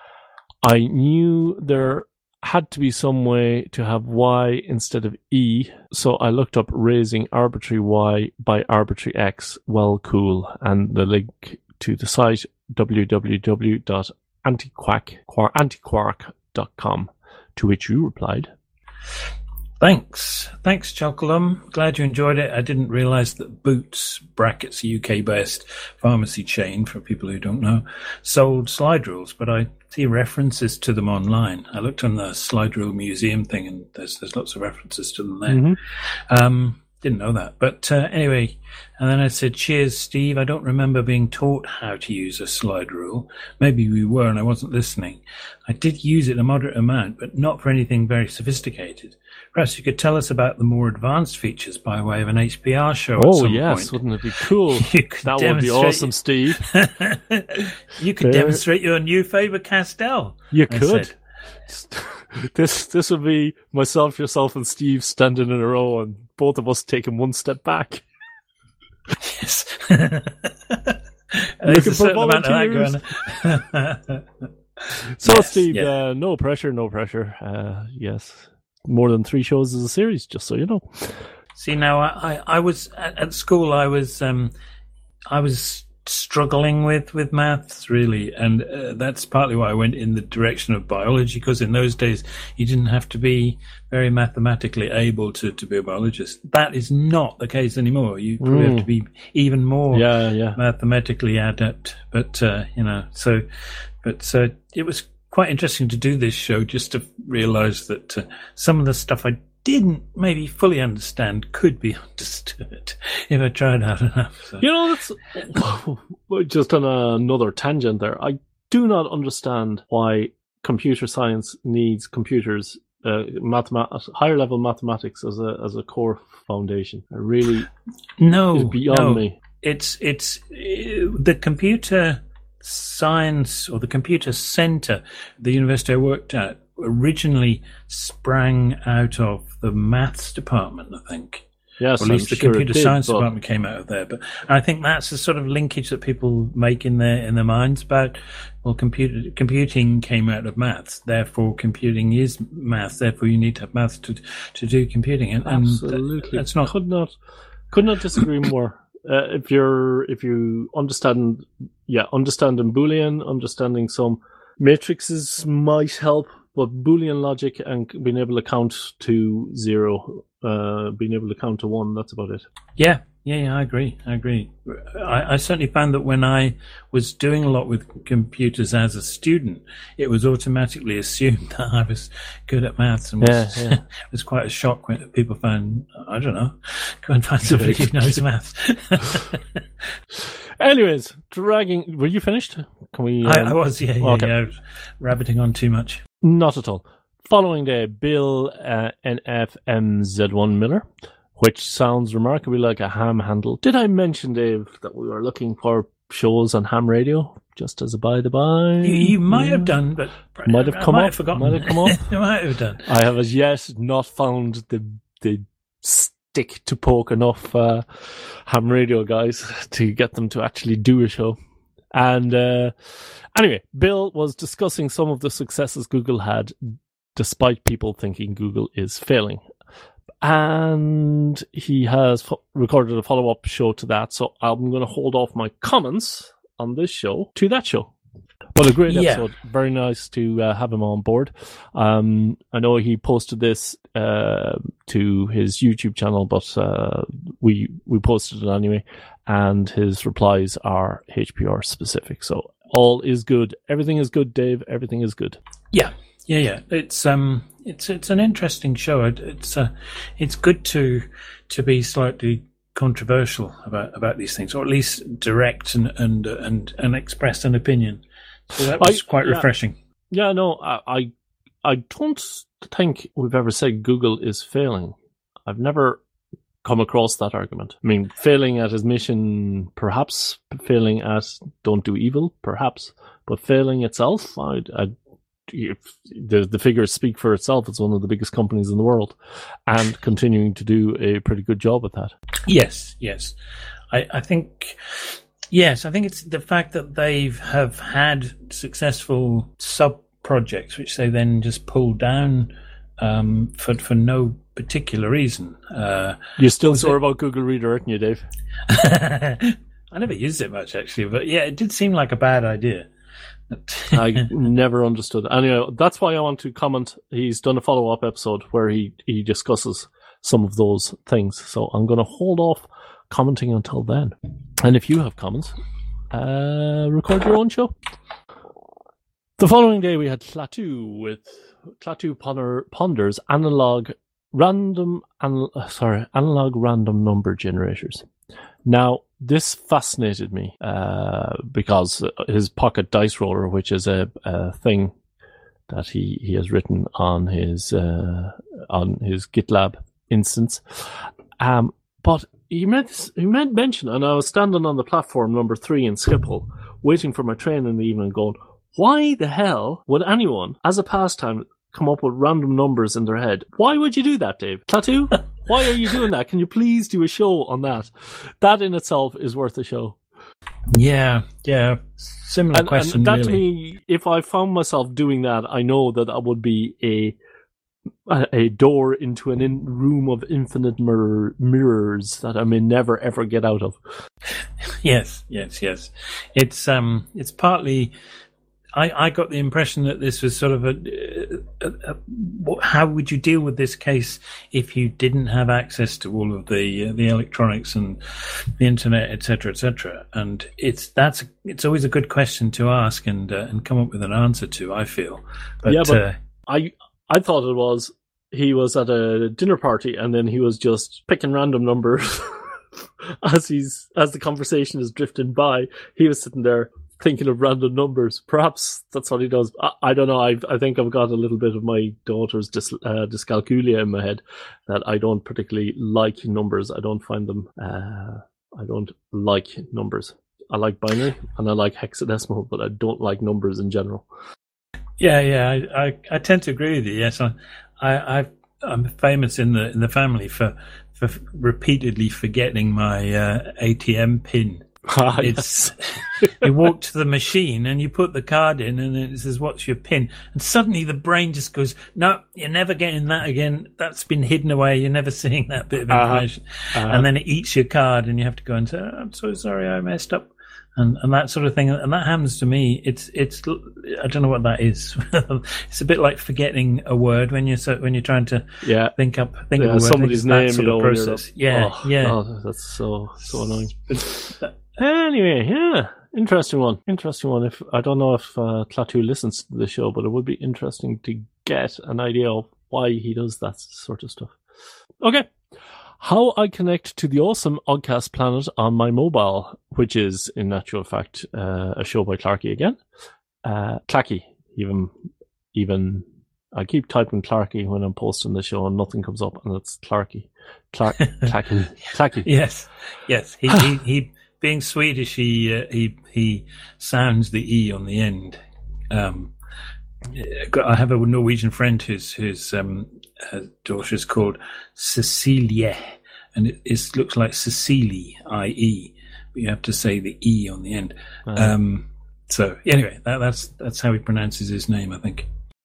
I knew there had to be some way to have y instead of e, so I looked up raising arbitrary y by arbitrary x. Well, cool. And the link to the site, w w w dot antiquark dot com, to which you replied, Thanks. Thanks, Chalcolum. Glad you enjoyed it. I didn't realise that Boots, brackets, a U K-based pharmacy chain, for people who don't know, sold slide rules, but I see references to them online. I looked on the slide rule museum thing, and there's there's lots of references to them there. Mm-hmm. Um, didn't know that. But uh, anyway, and then I said, cheers, Steve. I don't remember being taught how to use a slide rule. Maybe we were and I wasn't listening. I did use it a moderate amount, but not for anything very sophisticated. Perhaps you could tell us about the more advanced features by way of an H P R show oh, at some yes, point. wouldn't it be cool? You could That would be demonstrate- awesome, Steve. You could There- demonstrate your new Faber-Castell. You I could. said. This this would be myself, yourself, and Steve standing in a row, and both of us taking one step back. Yes. There's Looking a for certain amount of that volunteers. going on. So, Yes, Steve, yeah. uh, no pressure, no pressure. Uh, yes, more than three shows as a series, just so you know. See, now I, I, I was at, at school. I was um, I was struggling with, with maths really, and uh, that's partly why I went in the direction of biology. Because in those days, you didn't have to be very mathematically able to, to be a biologist. That is not the case anymore. You probably Mm. have to be even more Yeah, yeah. mathematically adept. But uh, you know, so but so it was quite interesting to do this show just to realise that uh, some of the stuff I didn't maybe fully understand could be understood if I tried hard enough. So. You know, that's just on another tangent there. I do not understand why computer science needs computers, uh, mathemat- higher level mathematics as a as a core foundation. It really No, is beyond no. me. It's it's uh, the computer science or the computer center, the university I worked at, originally sprang out of the maths department, I think. Yes, or at least I'm the sure it computer did, science but- department came out of there. But I think that's the sort of linkage that people make in their in their minds about, well, computer computing came out of maths, therefore computing is maths, therefore you need to have maths to to do computing. And, and Absolutely, that's not. could not could not disagree more. Uh, if you're if you understand, yeah, understanding Boolean, understanding some matrices might help, but Boolean logic and being able to count to zero, uh, being able to count to one, that's about it. Yeah, yeah, yeah, I agree. I agree. I, I certainly found that when I was doing a lot with computers as a student, it was automatically assumed that I was good at maths, and was, Yeah, yeah. it was quite a shock when people found, I don't know, go and find somebody who knows maths. Anyways, dragging. Were you finished? Can we? I, um, I was, yeah, yeah, okay. yeah. I was rabbiting on too much. Not at all. Following day, Bill uh, N F M Z one Miller, which sounds remarkably like a ham handle. Did I mention, Dave, that we were looking for shows on ham radio? Just as a by the by, You, you might have done, but Might have I come might up, have forgotten. might have come up. You might have done. I have as yet not found the the stick to poke enough uh, ham radio guys to get them to actually do a show. And uh, anyway, Bill was discussing some of the successes Google had, despite people thinking Google is failing. And he has fo- recorded a follow-up show to that, so I'm going to hold off my comments on this show to that show. But a great Yeah. episode. Very nice to uh, have him on board. Um, I know he posted this uh, to his YouTube channel, but uh, we we posted it anyway, and his replies are H P R specific. So all is good. Everything is good, Dave. Everything is good. Yeah, yeah, yeah. It's um, it's it's an interesting show. It, it's uh, it's good to to be slightly controversial about, about these things, or at least direct and and and, and express an opinion. So that was I- quite yeah. refreshing. Yeah, no, I, I I don't think we've ever said Google is failing. I've never come across that argument. I mean, failing at his mission, perhaps. Failing at don't do evil, perhaps. But failing itself, I, I, if the the figures speak for itself. It's one of the biggest companies in the world, and continuing to do a pretty good job at that. Yes, yes. I, I think, yes, I think it's the fact that they have had successful sub projects, which they then just pull down um, for for no particular reason. Uh, You're still Was sore it- about Google Reader, aren't you, Dave? I never used it much actually, but yeah, it did seem like a bad idea. I never understood. Anyway, that's why I want to comment. He's done a follow-up episode where he, he discusses some of those things. So I'm going to hold off commenting until then. And if you have comments, uh, record your own show. The following day we had Klaatu with Klaatu Ponder, Ponders analog random, anal, uh, sorry, analog random number generators. Now, this fascinated me uh, because his pocket dice roller, which is a, a thing that he, he has written on his uh, on his GitLab instance, um, but he meant he meant mention, and I was standing on the platform number three in Schiphol, waiting for my train in the evening, going, why the hell would anyone, as a pastime, come up with random numbers in their head? Why would you do that, Dave? Tattoo? Why are you doing that? Can you please do a show on that? That in itself is worth a show. Yeah, yeah. Similar And, question, and that really. to me, if I found myself doing that, I know that that would be a a, a door into an in room of infinite mirror, mirrors that I may never ever get out of. Yes, yes, yes. It's um, it's partly. I, I got the impression that this was sort of a, a, a, a. How would you deal with this case if you didn't have access to all of the uh, the electronics and the internet, et cetera, et cetera? And it's that's it's always a good question to ask and uh, and come up with an answer to. I feel, but, Yeah, but- uh, I I thought it was he was at a dinner party and then he was just picking random numbers as he's as the conversation is drifting by. He was sitting there thinking of random numbers. Perhaps that's what he does. I, I don't know. I I think I've got a little bit of my daughter's dys, uh, dyscalculia in my head that I don't particularly like numbers. I don't find them. Uh, I don't like numbers. I like binary and I like hexadecimal, but I don't like numbers in general. yeah, yeah. I, I, I tend to agree with you. Yes, I, I, I I'm famous in the in the family for for f- repeatedly forgetting my uh, A T M pin. Ah, It's you walk to the machine and you put the card in, and it says, "What's your pin?" And suddenly the brain just goes, "No, you're never getting that again. That's been hidden away. You're never seeing that bit of information." Uh-huh. Uh-huh. And then it eats your card, and you have to go and say, oh, "I'm so sorry, I messed up," and and that sort of thing. And that happens to me. It's it's I don't know what that is. It's a bit like forgetting a word when you're so, when you're trying to Yeah. think up think Yeah, of a word. somebody's It's that name, sort you of know, when you're process. up- Yeah, Oh, yeah. oh, that's so so annoying. But- Anyway, yeah, interesting one. Interesting one. If I don't know if uh, Klaatu listens to the show, but it would be interesting to get an idea of why he does that sort of stuff. Okay. How I connect to the awesome Oddcast Planet on my mobile, which is, in actual fact, uh, a show by Clarky again. Uh, Clacky, even, even, I keep typing Clarky when I'm posting the show and nothing comes up, and it's Clarky. Clark, Clacky, Clacky. Yes, yes. He, he, he being Swedish, he, uh, he, he sounds the E on the end. Um, I have a Norwegian friend whose, whose, um, her daughter's called Cecilia, and it, it looks like Cecily, I E, but you have to say the E on the end. Uh-huh. Um, so anyway, that, that's, that's how he pronounces his name, I think.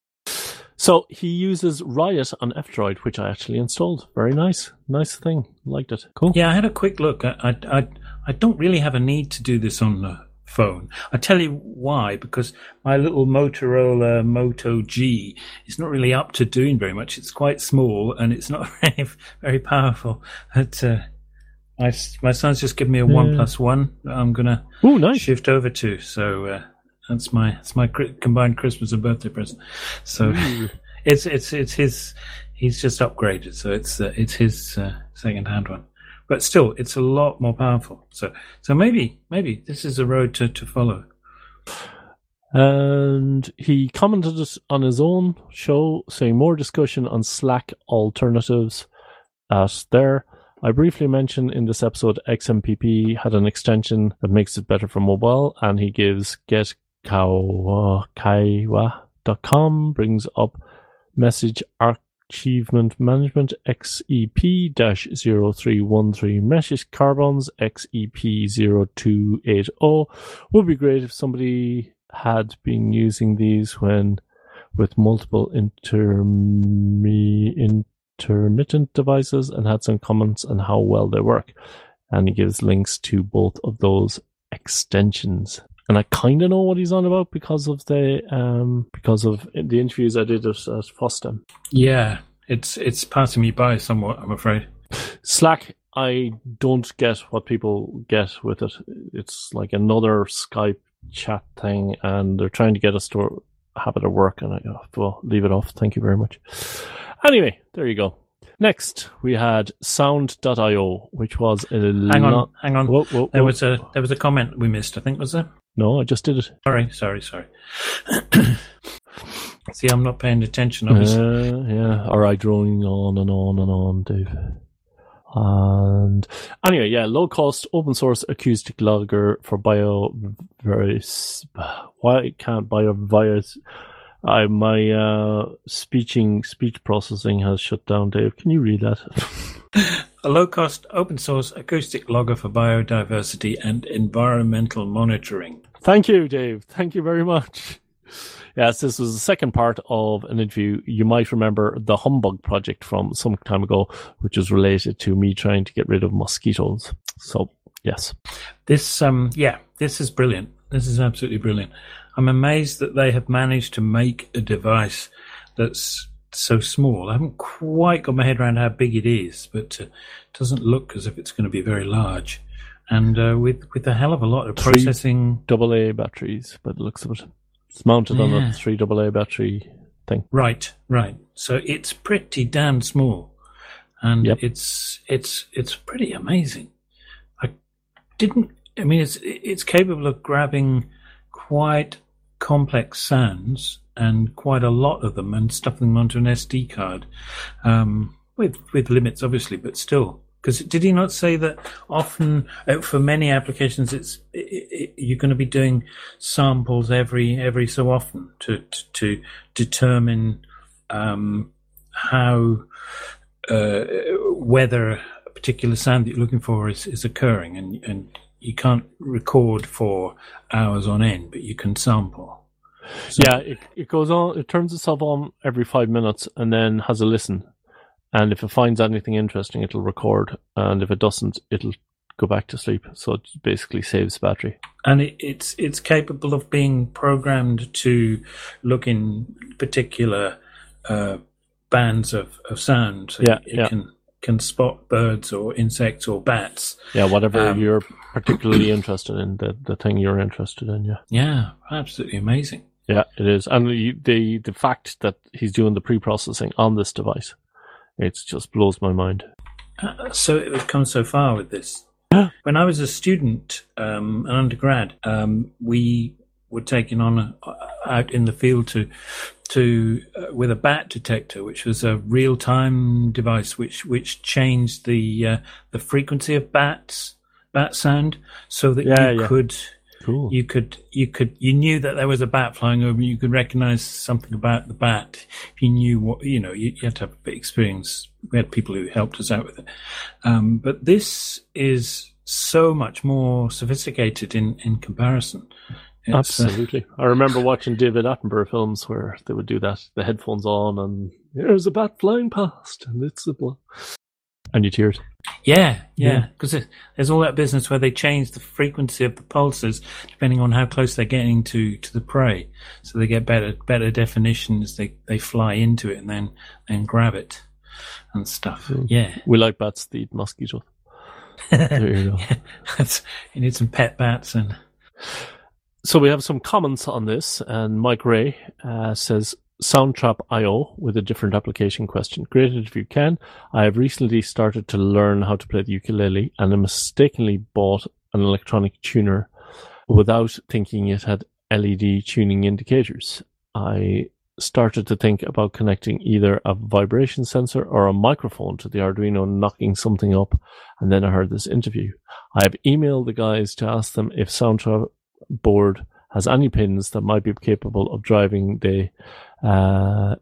So he uses Riot on F-Droid, which I actually installed. Very nice. Nice thing. Liked it. Cool. Yeah, I had a quick look. I, I, I, I don't really have a need to do this on the phone. I tell you why, because my little Motorola Moto G is not really up to doing very much. It's quite small and it's not very, very powerful. But, uh, my, my son's just given me a Yeah. One Plus One that I'm going to Ooh, nice. shift over to. So, uh, that's my, that's my cri- combined Christmas and birthday present. So Ooh. it's, it's, it's his, he's just upgraded. So it's, uh, it's his, uh, second hand one. But still, it's a lot more powerful. So, so maybe, maybe this is a road to, to follow. And he commented it on his own show, saying more discussion on Slack alternatives at there. I briefly mentioned in this episode X M P P had an extension that makes it better for mobile, and he gives getkaiwa dot com brings up message achievement management X E P zero three one three message carbons X E P zero two eight zero. Would be great if somebody had been using these when with multiple interme- intermittent devices and had some comments on how well they work. And he gives links to both of those extensions. And I kind of know what he's on about because of the um because of the interviews I did at, at FOSDEM. Yeah, it's it's passing me by somewhat, I'm afraid. Slack, I don't get what people get with it. It's like another Skype chat thing, and they're trying to get us to have it at work, and I go, well, leave it off. Thank you very much. Anyway, there you go. Next, we had sound dot io, which was a Hang on, lot... hang on. Whoa, whoa, There whoa. was a there was a comment we missed, I think, was there? No, I just did it. Sorry, sorry, sorry. See, I'm not paying attention, obviously. Uh, yeah, all right, drawing on and on and on, Dave. And anyway, yeah, low cost open source acoustic logger for biovirus. Why can't biovirus? I my uh, speeching speech processing has shut down. Dave, can you read that? A low-cost, open-source acoustic logger for biodiversity and environmental monitoring. Thank you, Dave. Thank you very much. Yes, this was the second part of an interview. You might remember the Humbug project from some time ago, which was related to me trying to get rid of mosquitoes. So, yes. This, um, yeah, this is brilliant. This is absolutely brilliant. I'm amazed that they have managed to make a device that's so small. I haven't quite got my head around how big it is, but uh, it doesn't look as if it's going to be very large. And uh, with with a hell of a lot of Three processing. double A batteries, by the looks of it. It's mounted on Yeah. a three double A battery thing. Right, right. So it's pretty damn small, and Yep. it's it's it's pretty amazing. I didn't. I mean, it's it's capable of grabbing quite complex sounds and quite a lot of them and stuffing them onto an S D card, um, with with limits, obviously, but still. Because did he not say that often uh, for many applications, it's it, it, you're going to be doing samples every every so often to to, to determine um, how uh, whether particular sound that you're looking for is, is occurring, and and you can't record for hours on end, but you can sample. So, yeah, it it goes on. It turns itself on every five minutes, and then has a listen. And if it finds anything interesting, it'll record, and if it doesn't, it'll go back to sleep. So it basically saves battery. And it, it's it's capable of being programmed to look in particular uh, bands of, of sound. So Yeah, it yeah. can can spot birds or insects or bats. Yeah, whatever Um, you're particularly interested in, the the thing you're interested in. Yeah, Yeah, absolutely amazing. yeah, it is. And the the, the fact that he's doing the pre-processing on this device, it just blows my mind. Uh, so it would come so far with this. When I was a student, um, an undergrad, um, we were taken on a, out in the field to to uh, with a bat detector, which was a real time device, which which changed the uh, the frequency of bats bat sound, so that Yeah, you yeah. could Cool. you could you could you knew that there was a bat flying over. You could recognize something about the bat. If you knew what you know, you, you had to have a bit of experience. We had people who helped us out with it, um, but this is so much more sophisticated in in comparison. It's, uh, Absolutely. I remember watching David Attenborough films where they would do that. The headphones on, and there's a bat flying past, and it's a bl-. And you tears. yeah, Yeah. yeah, because there's all that business where they change the frequency of the pulses depending on how close they're getting to, to the prey, so they get better better definition as they, they fly into it and then then grab it and stuff. Mm. Yeah, We like bats to eat mosquitoes. There you go. That's, you need some pet bats and. So we have some comments on this, and Mike Ray uh, says, Soundtrap dot I O with a different application question. Great interview, Ken. I have recently started to learn how to play the ukulele, and I mistakenly bought an electronic tuner without thinking it had L E D tuning indicators. I started to think about connecting either a vibration sensor or a microphone to the Arduino, knocking something up, and then I heard this interview. I have emailed the guys to ask them if Soundtrap board has any pins that might be capable of driving the uh,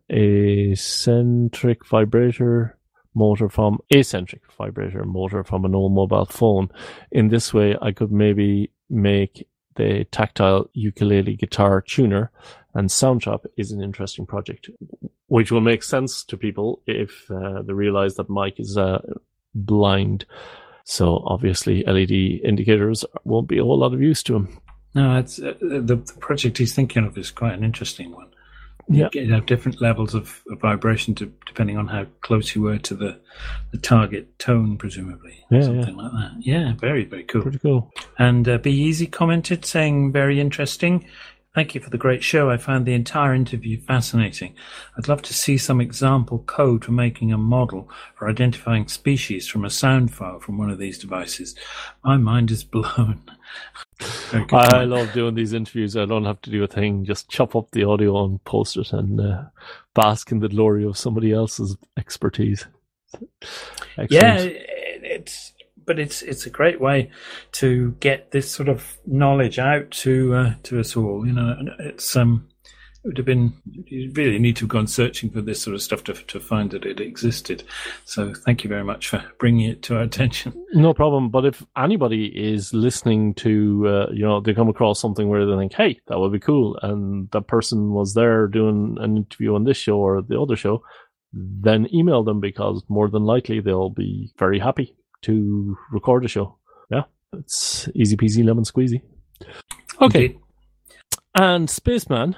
eccentric vibrator motor from eccentric vibrator motor from an old mobile phone. In this way, I could maybe make the tactile ukulele guitar tuner, and Soundtrap is an interesting project, which will make sense to people if uh, they realize that Mike is uh, blind. So obviously L E D indicators won't be a whole lot of use to him. No, it's uh, the, the project he's thinking of is quite an interesting one. Yeah. You have different levels of, of vibration to, depending on how close you were to the, the target tone, presumably. Yeah, Something like that. Yeah, very, very cool. Pretty cool. And uh, Be Easy commented saying, very interesting. Thank you for the great show. I found the entire interview fascinating. I'd love to see some example code for making a model for identifying species from a sound file from one of these devices. My mind is blown. Very good I point. love doing these interviews. I don't have to do a thing. Just chop up the audio and post it and uh, bask in the glory of somebody else's expertise. Excellent. Yeah, it, it's but it's it's a great way to get this sort of knowledge out to uh, to us all. You know, it's um, it would have been you really need to have gone searching for this sort of stuff to to find that it existed. So thank you very much for bringing it to our attention. No problem. But if anybody is listening to, uh, you know, they come across something where they think, hey, that would be cool, and that person was there doing an interview on this show or the other show, then email them, because more than likely they'll be very happy to record a show. Yeah, it's easy peasy lemon squeezy. Okay. Indeed. And Spaceman,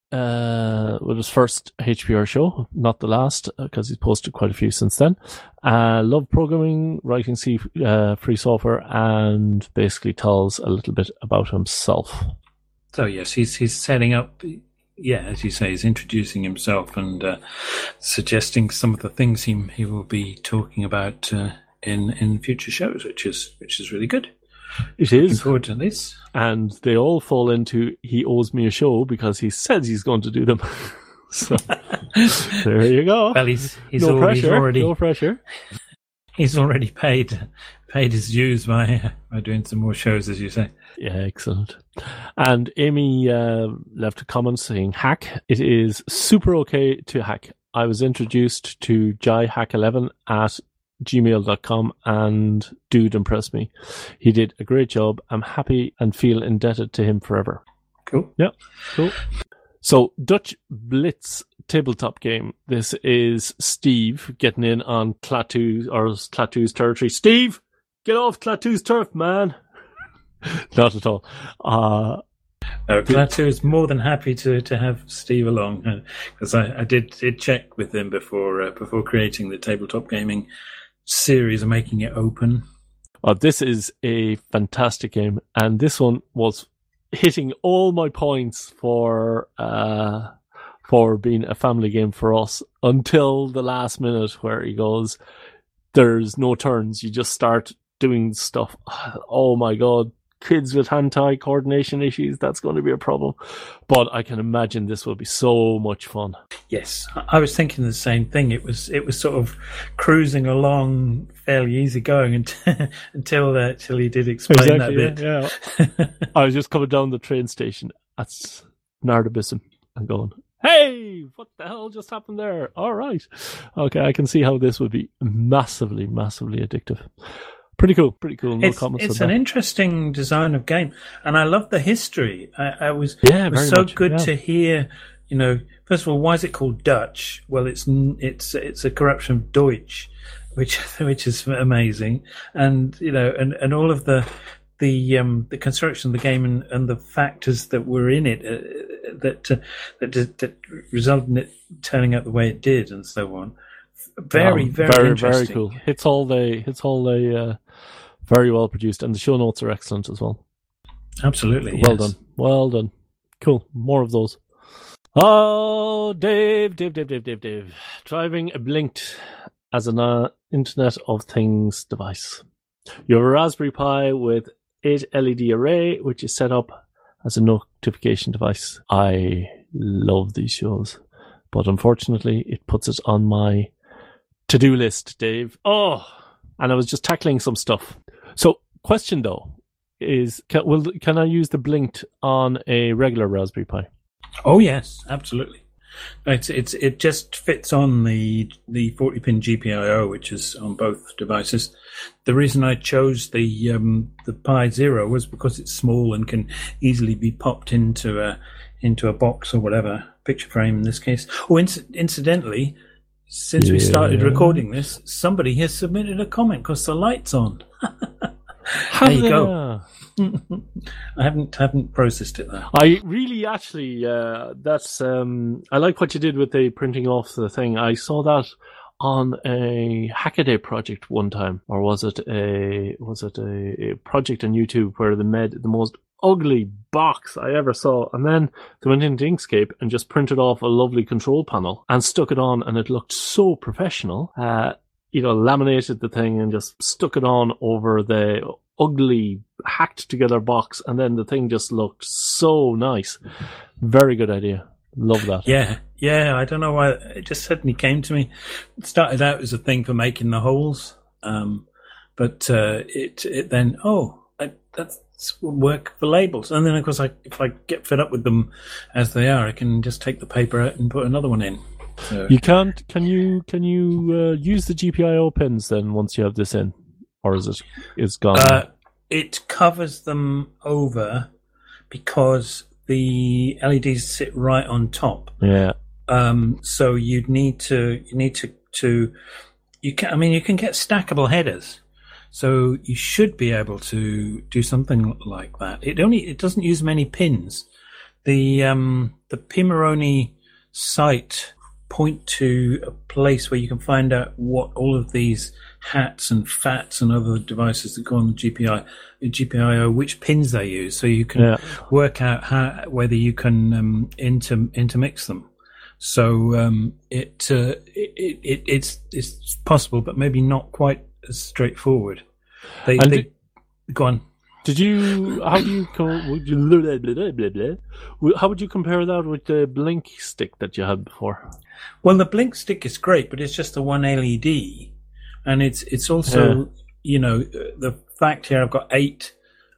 uh, with his first H P R show, not the last, because he's posted quite a few since then. Uh, love programming, writing C uh, free software, and basically tells a little bit about himself. So yes, he's he's setting up. Yeah, as you say, he's introducing himself and uh, suggesting some of the things he he will be talking about uh, in in future shows, which is which is really good. It Looking is, forward to this. and they all fall into he owes me a show because he says he's going to do them. So there you go. Well, he's he's, no al- pressure. he's already No pressure. he's already paid paid his dues by uh, by doing some more shows, as you say. Yeah, excellent. And Amy uh, left a comment saying, hack, it is super okay to hack. I was introduced to Jai Hack eleven at gmail dot com, and dude impressed me. He did a great job. I'm happy and feel indebted to him forever. Cool. Yeah, cool. So, Dutch Blitz tabletop game. This is Steve getting in on Klaatu, or Klaatu's territory. Steve, get off Klaatu's turf, man. Not at all. Uh, No, Klaatu is more than happy to, to have Steve along, because uh, I, I did, did check with him before uh, before creating the tabletop gaming series and making it open. Uh, this is a fantastic game, and this one was hitting all my points for uh, for being a family game for us until the last minute, where he goes, "There's no turns. You just start doing stuff." Oh my god. Kids with hand-eye coordination issues, that's going to be a problem. But I can imagine this will be so much fun. Yes, I was thinking the same thing. It was it was sort of cruising along fairly easy going until until, uh, until he did explain exactly, that bit. Yeah, yeah. I was just coming down the train station at Nardabissum and going, hey, what the hell just happened there? All right. Okay, I can see how this would be massively, massively addictive. Pretty cool, pretty cool. No it's comments it's on an that. interesting design of game, and I love the history. I, I was, Yeah, it was very so much, good yeah. to hear. You know, first of all, why is it called Dutch? Well, it's n- it's it's a corruption of Deutsch, which which is amazing, and you know, and, and all of the the um, the construction of the game and, and the factors that were in it uh, that uh, that that resulted in it turning out the way it did, and so on. Very, Um, very, very, interesting. very cool. Hits all the hits all the uh, very well produced, and the show notes are excellent as well. Absolutely, Well yes. done, well done. Cool, more of those. Oh, Dave, Dave, Dave, Dave, Dave, Dave. Driving a Blinked as an uh, Internet of Things device. You have a Raspberry Pi with eight L E D array, which is set up as a notification device. I love these shows, but unfortunately, it puts it on my to-do list, Dave. Oh, and I was just tackling some stuff. So, question though is, can, will, can I use the Blinked on a regular Raspberry Pi? Oh yes, absolutely. It's it's it just fits on the the forty pin G P I O, which is on both devices. The reason I chose the um, the Pi Zero was because it's small and can easily be popped into a into a box or whatever, picture frame in this case. Oh, inc- incidentally, since we started Yeah. recording this, somebody has submitted a comment because the light's on. There you go. I haven't haven't processed it though. I really actually, uh, that's, um, I like what you did with the printing off the thing. I saw that on a Hackaday project one time, or was it a, was it a, a project on YouTube where they made the most ugly box I ever saw, and then they went into Inkscape and just printed off a lovely control panel and stuck it on, and it looked so professional. Uh, you know, laminated the thing and just stuck it on over the ugly, hacked together box, and then the thing just looked so nice. Very good idea. Love that. Yeah, yeah. I don't know why it just suddenly came to me. It started out as a thing for making the holes, um, but uh, it it then oh I, that's work for labels, and then of course I, if I get fed up with them as they are, I can just take the paper out and put another one in. So, You can't. Can you? Can you uh, use the G P I O pins then once you have this in, or is it? It's gone. uh, it covers them over because the L E Ds sit right on top. yeah. Um, so you'd need to you need to to you can I mean you can get stackable headers, so you should be able to do something like that. It only it doesn't use many pins. The um, the Pimoroni site point to a place where you can find out what all of these hats and fats and other devices that go on the G P I G P I O, which pins they use, so you can Yeah. work out how whether you can um, inter intermix them. So um, it, uh, it it it's it's possible, but maybe not quite as straightforward. They, And they did- go on. Did you? How do you? Co- would you blah, blah, blah, blah, blah. How would you compare that with the Blink stick that you had before? Well, the Blink stick is great, but it's just the one L E D, and it's it's also Yeah. you know the fact here I've got eight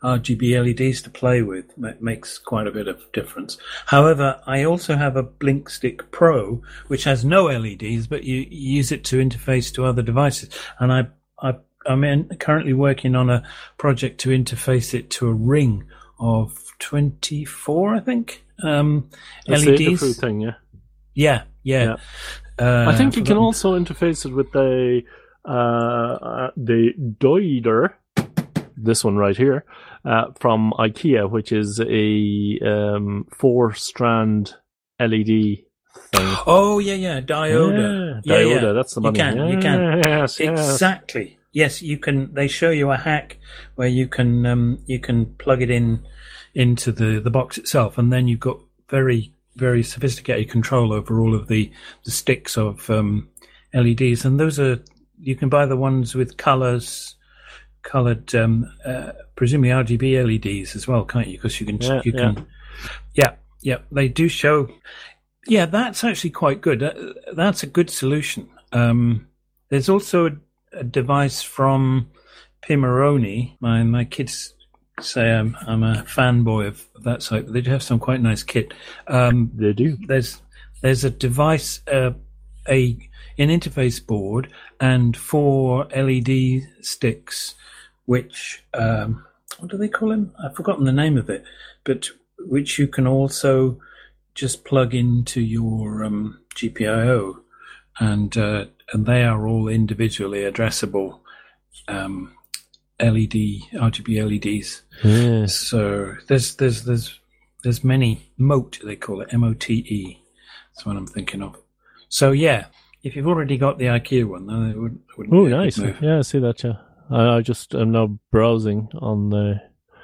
R G B L E Ds to play with. It makes quite a bit of difference. However, I also have a Blink Stick Pro, which has no L E Ds, but you use it to interface to other devices. And I, I, I'm in, currently working on a project to interface it to a ring of twenty-four, I think, um, That's L E Ds. The Adafruit thing, yeah. Yeah, yeah. yeah. Uh, I think you can also interface it with the uh, uh, the Doider, this one right here, uh, from IKEA, which is a um, four-strand L E D thing. Oh, yeah, yeah, Dioda. Yeah, yeah, Dioda, yeah. that's the money. You can, yeah, you can. Yes, exactly. Yes. Yes, you can. They show you a hack where you can um, you can plug it in into the, the box itself, and then you've got very very sophisticated control over all of the, the sticks of um, L E Ds, and those are you can buy the ones with colours, coloured, um, uh, presumably R G B L E Ds as well, can't you? Because you can yeah, you yeah. can, yeah, yeah, they do show. Yeah, that's actually quite good. That, that's a good solution. Um, there's also a, a device from Pimoroni. My my kids say I'm I'm a fanboy of that site, but they do have some quite nice kit. Um, they do. There's there's a device, uh, a an interface board, and four L E D sticks, which um, what do they call them? I've forgotten the name of it, but which you can also just plug into your um, G P I O, and uh, and they are all individually addressable. Um, L E D, R G B L E Ds. Yeah. So there's there's there's there's many Mote, they call it, M O T E. That's what I'm thinking of. So yeah, if you've already got the IKEA one, then it wouldn't. wouldn't Oh, be a nice. good move. Yeah, I see that. Yeah, I, I just am now browsing on the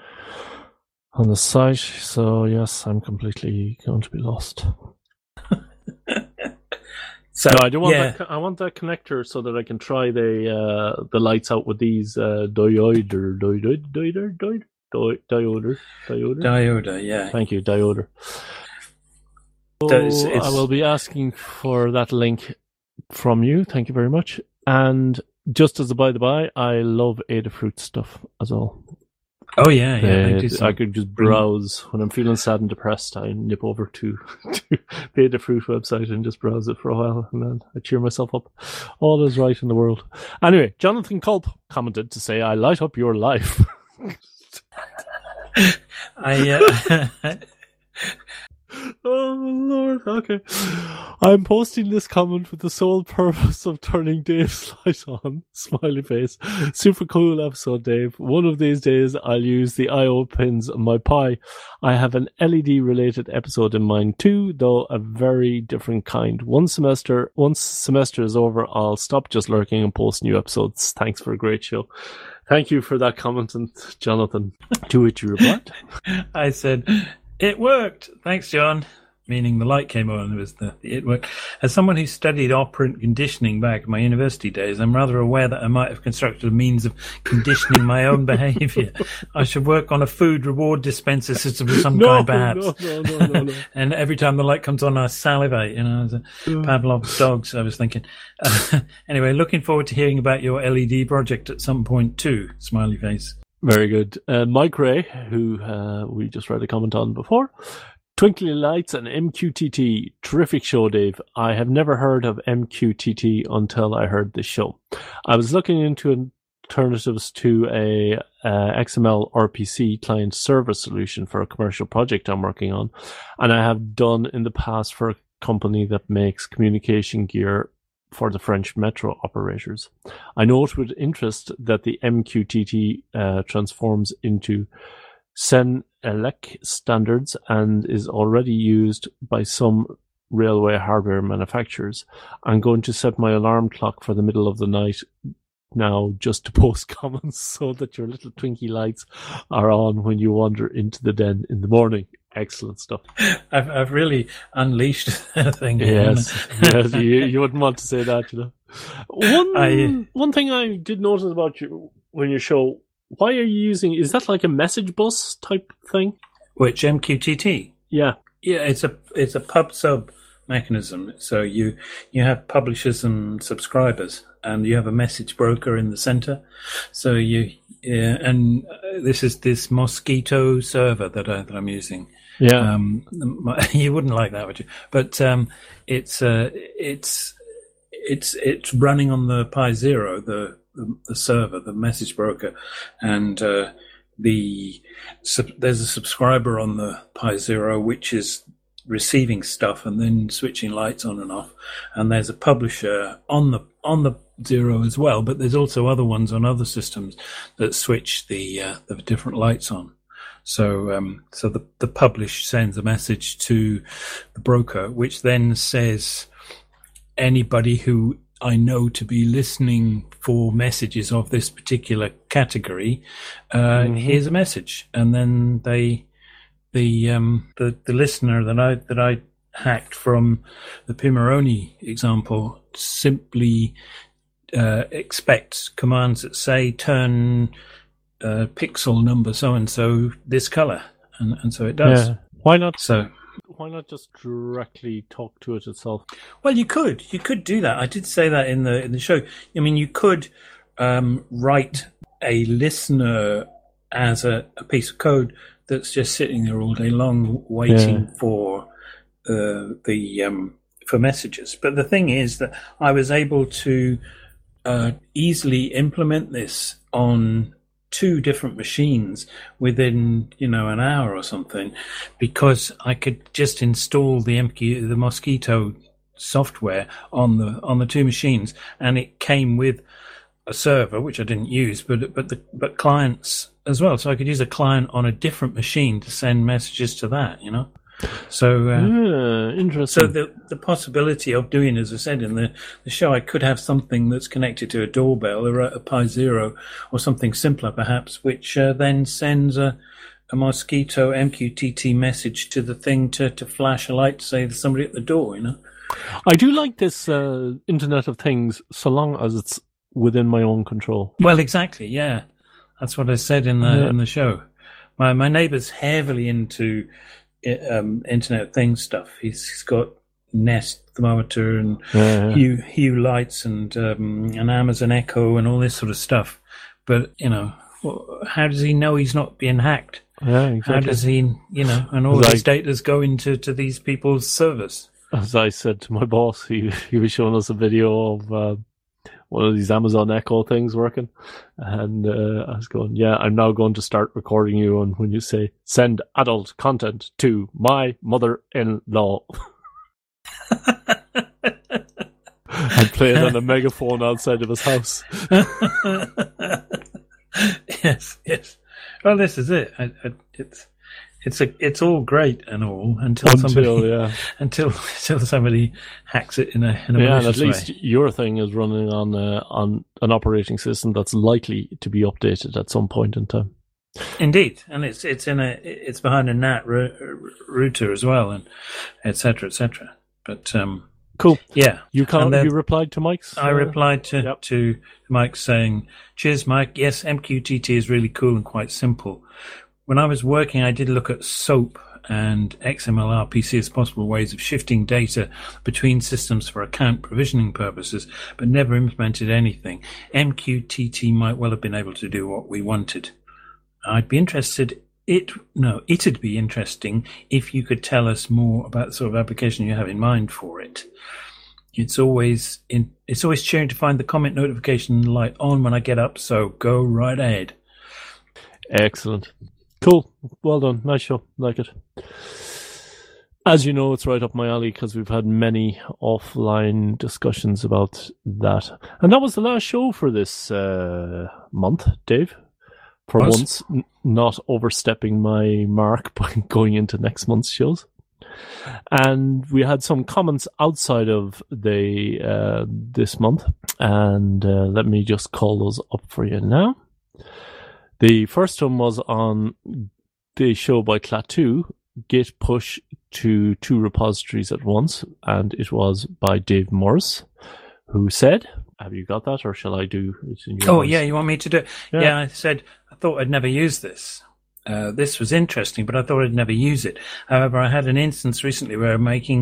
on the site. So yes, I'm completely going to be lost. So no, I do want yeah. that. I want that connector so that I can try the uh, the lights out with these uh, dioder, dioder, dioder, dioder, dioder, dioder. Dioda, yeah. Thank you, dioder. So It's- it's- I will be asking for that link from you. Thank you very much. And just as a by the by, I love Adafruit stuff as well. Oh yeah, yeah. they Uh, do some I could just brilliant- browse when I'm feeling sad and depressed. I nip over to, to the Adafruit website and just browse it for a while, and then I cheer myself up. All is right in the world. Anyway, Jonathan Culp commented to say, "I light up your life." I uh, Oh Lord, okay. I'm posting this comment with the sole purpose of turning Dave's light on. Smiley face. Super cool episode, Dave. One of these days I'll use the I O pins on my Pi. I have an L E D related episode in mind too, though a very different kind. One semester, once semester is over, I'll stop just lurking and post new episodes. Thanks for a great show. Thank you for that comment, and Jonathan, to which you replied. I said, it worked. Thanks, John. Meaning the light came on. It was the it worked. As someone who studied operant conditioning back in my university days, I'm rather aware that I might have constructed a means of conditioning my own behaviour. I should work on a food reward dispenser system of some No, kind, perhaps. no, no, no, no, no. And every time the light comes on, I salivate. You know, as a Pavlov's dogs. I was thinking. Uh, anyway, looking forward to hearing about your L E D project at some point too. Smiley face. Very good. Uh, Mike Ray, who uh, we just read a comment on before. Twinkly Lights and M Q T T. Terrific show, Dave. I have never heard of M Q T T until I heard this show. I was looking into alternatives to a uh, X M L R P C client server solution for a commercial project I'm working on, and I have done in the past for a company that makes communication gear for the French metro operators. I note with interest that the M Q T T uh, transforms into Senelec standards and is already used by some railway hardware manufacturers. I'm going to set my alarm clock for the middle of the night now just to post comments so that your little Twinkie lights are on when you wander into the den in the morning. Excellent stuff. I've I've really unleashed the thing. Here, Yes, yes, you, you wouldn't want to say that, you know. One I- one thing I did notice about you when you show, why are you using? Is that like a message bus type thing? Which M Q T T? Yeah, Yeah, it's a it's a pub sub mechanism. So you you have publishers and subscribers, and you have a message broker in the center. So you Yeah, and uh, this is this Mosquito server that, I, that I'm using. Yeah. Um, my, you wouldn't like that, would you? But um, it's uh, it's it's it's running on the Pi Zero, the the, the server, the message broker, and uh, the sub, there's a subscriber on the Pi Zero which is receiving stuff and then switching lights on and off, and there's a publisher on the on the Zero as well, but there's also other ones on other systems that switch the uh, the different lights on. So um, so the the publish sends a message to the broker, which then says anybody who I know to be listening for messages of this particular category, uh, mm-hmm. here's a message, and then they the um the, the listener that I that I hacked from the Pimoroni example simply uh, expects commands that say turn uh, pixel number so and so this color, and and so it does. Yeah. Why not? So why not just directly talk to it itself? Well, you could you could do that. I did say that in the in the show. I mean, you could um, write a listener as a, a piece of code that's just sitting there all day long waiting yeah. for uh, the um, for messages. But the thing is that I was able to uh, easily implement this on two different machines within, you know, an hour or something, because I could just install the M Q, the Mosquito software on the on the two machines, and it came with a server which I didn't use, but but the but clients as well. So I could use a client on a different machine to send messages to that, you know. So, uh, yeah, interesting. So the the possibility of doing, as I said in the, the show, I could have something that's connected to a doorbell or a, a Pi Zero or something simpler, perhaps, which uh, then sends a, a Mosquito M Q T T message to the thing to, to flash a light to say there's somebody at the door, you know. I do like this uh, Internet of Things so long as it's within my own control. Well, exactly, yeah. That's what I said in the yeah. in the show. My my neighbour's heavily into um, Internet of Things stuff. He's, he's got Nest thermometer and yeah, yeah. Hue Hue lights and um, an Amazon Echo and all this sort of stuff. But you know, how does he know he's not being hacked? Yeah, exactly. How does he, you know, and all like, his data's going to to these people's servers? As I said to my boss, he he was showing us a video of uh, one of these Amazon Echo things working, and uh, I was going, yeah, I'm now going to start recording you on when you say send adult content to my mother-in-law. I'd play it on a megaphone outside of his house. Yes, yes. Well, this is it. I, I, it's it's a it's all great and all until, until somebody yeah. until until somebody hacks it in a in a yeah, malicious and at least way. Your thing is running on uh, on an operating system that's likely to be updated at some point in time. Indeed, and it's it's in a it's behind a N A T router as well, and et cetera, et cetera. But um, cool. Yeah, you can't. You replied to Mike's. I uh, replied to yep. to Mike saying, "Cheers, Mike. Yes, M Q T T is really cool and quite simple. When I was working, I did look at SOAP and X M L R P C as possible ways of shifting data between systems for account provisioning purposes, but never implemented anything. M Q T T might well have been able to do what we wanted. I'd be interested. It no, it'd be interesting if you could tell us more about the sort of application you have in mind for it. It's always in. It's always cheering to find the comment notification light on when I get up. So go right ahead." Excellent. Cool. Well done. Nice show. Like it. As you know, it's right up my alley because we've had many offline discussions about that. And that was the last show for this uh, month, Dave. For Was? once, n- not overstepping my mark by going into next month's shows. And we had some comments outside of the uh, this month. And uh, let me just call those up for you now. The first one was on the show by Klaatu, Git push to two repositories at once, and it was by Dave Morris, who said, have you got that, or shall I do it in your Oh, voice? yeah, you want me to do it? Yeah, yeah I said, I thought I'd never use this. Uh, this was interesting, but I thought I'd never use it. However, I had an instance recently where I'm making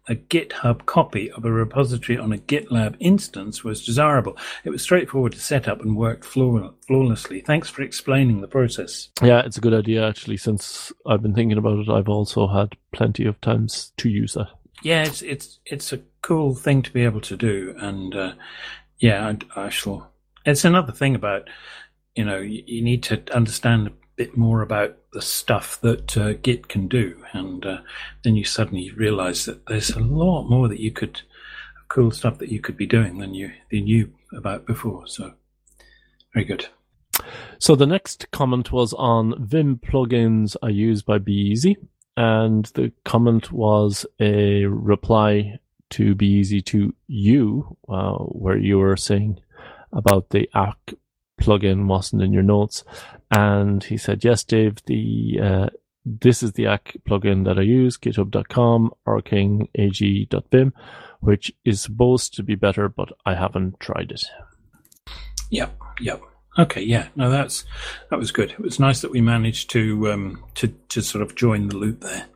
a GitHub copy of a repository on a GitLab instance was desirable. It was straightforward to set up and worked flaw- flawlessly. Thanks for explaining the process. Yeah, it's a good idea, actually. Since I've been thinking about it, I've also had plenty of times to use that. Yeah, it's it's it's a cool thing to be able to do. And uh, yeah, I, I shall. It's another thing about, you know, you, you need to understand a bit more about the stuff that uh, Git can do, and uh, then you suddenly realize that there's a lot more that you could, cool stuff that you could be doing than you than you knew about before. So, very good. So the next comment was on Vim plugins I use by BeEasy, and the comment was a reply to BeEasy to you, uh, where you were saying about the app plugin wasn't in your notes, and he said, yes, Dave, the uh, this is the A C plugin that I use, github dot com, arking A G dot vim, which is supposed to be better, but I haven't tried it. Yep, yep. Okay, yeah, no, that's that was good. It was nice that we managed to um, to to sort of join the loop there.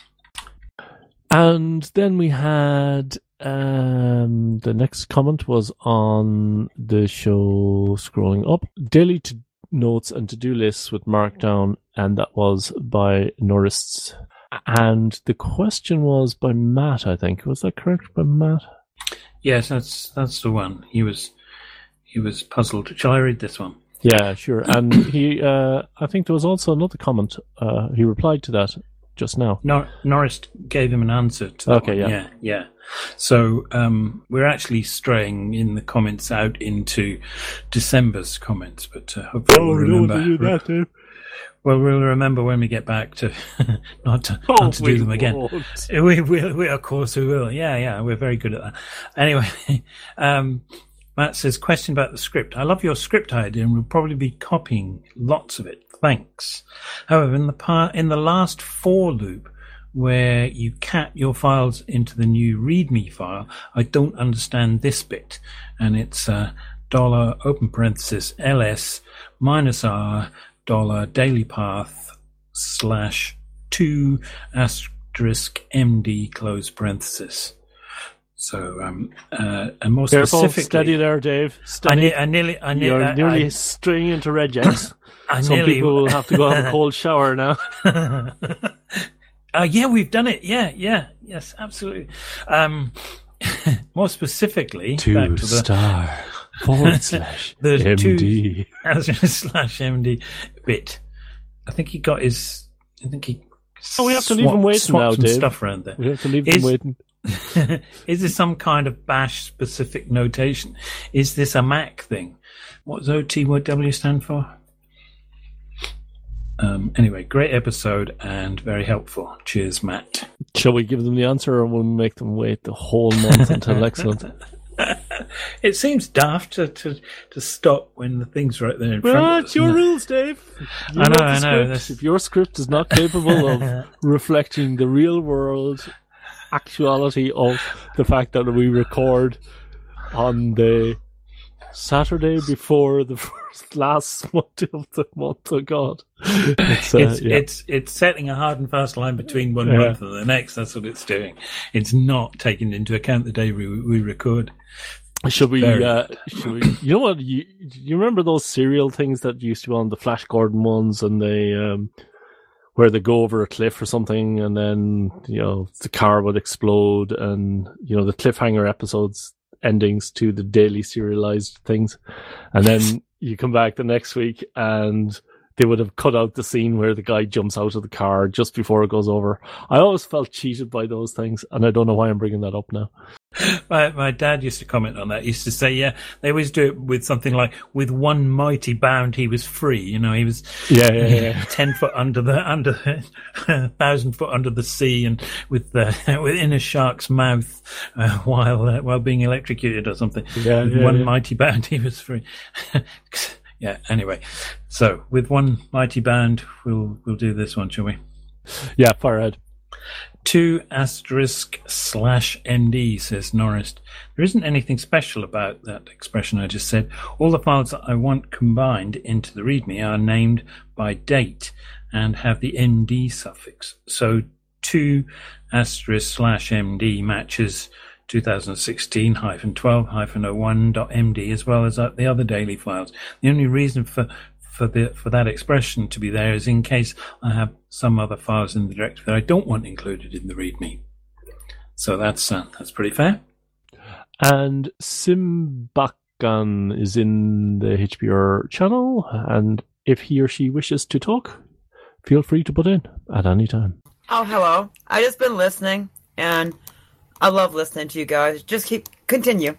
And then we had um, the next comment was on the show, scrolling up, daily to notes and to-do lists with Markdown, and that was by Norrists. And the question was by Matt, I think. Was that correct, by Matt? Yes, that's that's the one. He was he was puzzled. Shall I read this one? Yeah, sure. And he, uh, I think there was also another comment. Uh, he replied to that just now. Nor- Norris gave him an answer to that Okay, one. yeah. yeah, yeah. So um, we're actually straying in the comments out into December's comments, but uh, hopefully we'll remember. Do that, Dave. Well, we'll remember when we get back to not to, Oh, not to we do them again. won't. We, we, we, of course, we will. Yeah, yeah, we're very good at that. Anyway, um, Matt says, question about the script. I love your script idea and will probably be copying lots of it. Thanks. However, in the part, in the last for loop, where you cat your files into the new README file, I don't understand this bit. And it's uh, dollar open parenthesis ls minus r dollar daily path slash two asterisk md close parenthesis. So, um, uh, and more Careful, specifically, steady there, Dave. I, Steady. ne- I nearly, I ne- You're I, nearly I, straying into regex. I Some nearly, people will have to go have a cold shower now. uh, yeah, we've done it. Yeah, yeah, yes, absolutely. Um, more specifically, Two back to the star forward slash the M D. two slash M D bit. I think he got his. I think he. Oh, we have to leave him waiting swapped now, some Dave. stuff around there. We have to leave Is- them waiting. Is this some kind of bash specific notation? Is this a Mac thing? What does O T W stand for? Um, anyway, great episode and very helpful. Cheers, Matt. Shall we give them the answer, or will we make them wait the whole month until next month? It seems daft to, to, to stop when the thing's right there in front Well, of us. it's your isn't it? rules, Dave. You I know, wrote the I know, script. that's- If your script is not capable of reflecting the real world actuality of the fact that we record on the Saturday before the first last Monday of the month, oh God. It's, uh, It's, yeah. it's it's setting a hard and fast line between one Yeah. month and the next. That's what it's doing. It's not taking into account the day we, we record. Should we, Very uh, should we, you know what, you, you remember those serial things that used to be on the Flash Gordon ones, and they, um, where they go over a cliff or something, and then, you know, the car would explode, and, you know, the cliffhanger episodes, endings to the daily serialized things. And then you come back the next week and they would have cut out the scene where the guy jumps out of the car just before it goes over. I always felt cheated by those things, and I don't know why I'm bringing that up now. My my dad used to comment on that. He used to say, yeah, they always do it with something like, with one mighty bound he was free. You know, he was Yeah, yeah, yeah. ten foot under the under a thousand foot under the sea, and with the within a shark's mouth uh, while uh, while being electrocuted or something. Yeah, with yeah, one yeah. mighty bound he was free. Yeah. Anyway, so with one mighty bound, we'll we'll do this one, shall we? Yeah, far ahead. Two asterisk slash N D, says Norris. There isn't anything special about that expression I just said. All the files that I want combined into the README are named by date and have the N D suffix. So two asterisk slash MD matches twenty sixteen hyphen twelve hyphen oh one dot M D, as well as the other daily files. The only reason for for the for that expression to be there is in case I have some other files in the directory that I don't want included in the README. So that's uh, that's pretty fair. And Simbakan is in the H P R channel, and if he or she wishes to talk, feel free to put in at any time. Oh, hello. I just been listening, and I love listening to you guys. Just keep continue.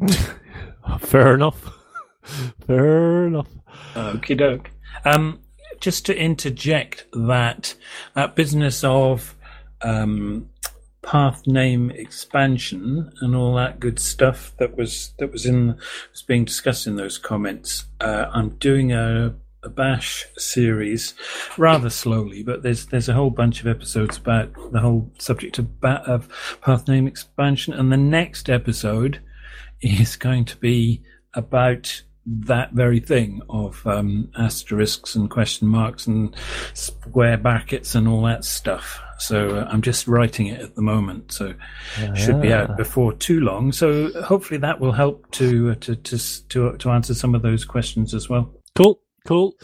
Fair enough. Fair enough. Okie doke. Um, just to interject that that business of um, path name expansion and all that good stuff that was that was in was being discussed in those comments. Uh, I'm doing a, a bash series rather slowly, but there's there's a whole bunch of episodes about the whole subject of, ba- of path name expansion, and the next episode is going to be about that very thing of um, asterisks and question marks and square brackets and all that stuff. So uh, I'm just writing it at the moment, so it should be out before too long. So hopefully that will help to uh, to, to to to answer some of those questions as well. Cool, cool.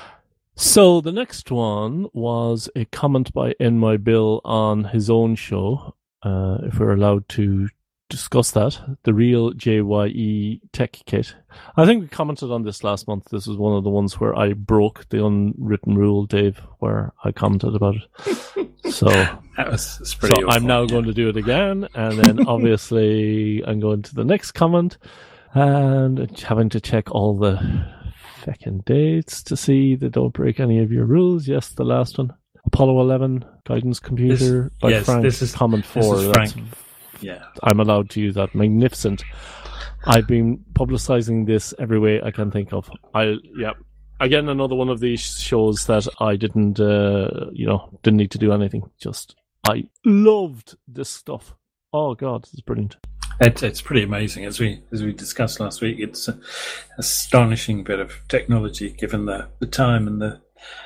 So the next one was a comment by N Y Bill on his own show. Uh, if we're allowed to discuss that, the real J Y E tech kit. I think we commented on this last month. This was one of the ones where I broke the unwritten rule, Dave, where I commented about it. So, that was, that's pretty so awful, I'm now yeah. going to do it again, and then obviously I'm going to the next comment and having to check all the feckin' dates to see they don't break any of your rules. Yes, the last one, Apollo eleven guidance computer this, by yes, Frank. This is comment four. This is That's Frank. Yeah, I'm allowed to use that. Magnificent. I've been publicizing this every way I can think of. I yeah. Again, another one of these shows that I didn't, uh, you know, didn't need to do anything. Just I loved this stuff. Oh God, it's brilliant. It's it's pretty amazing, as we as we discussed last week. It's an astonishing bit of technology, given the, the time and the,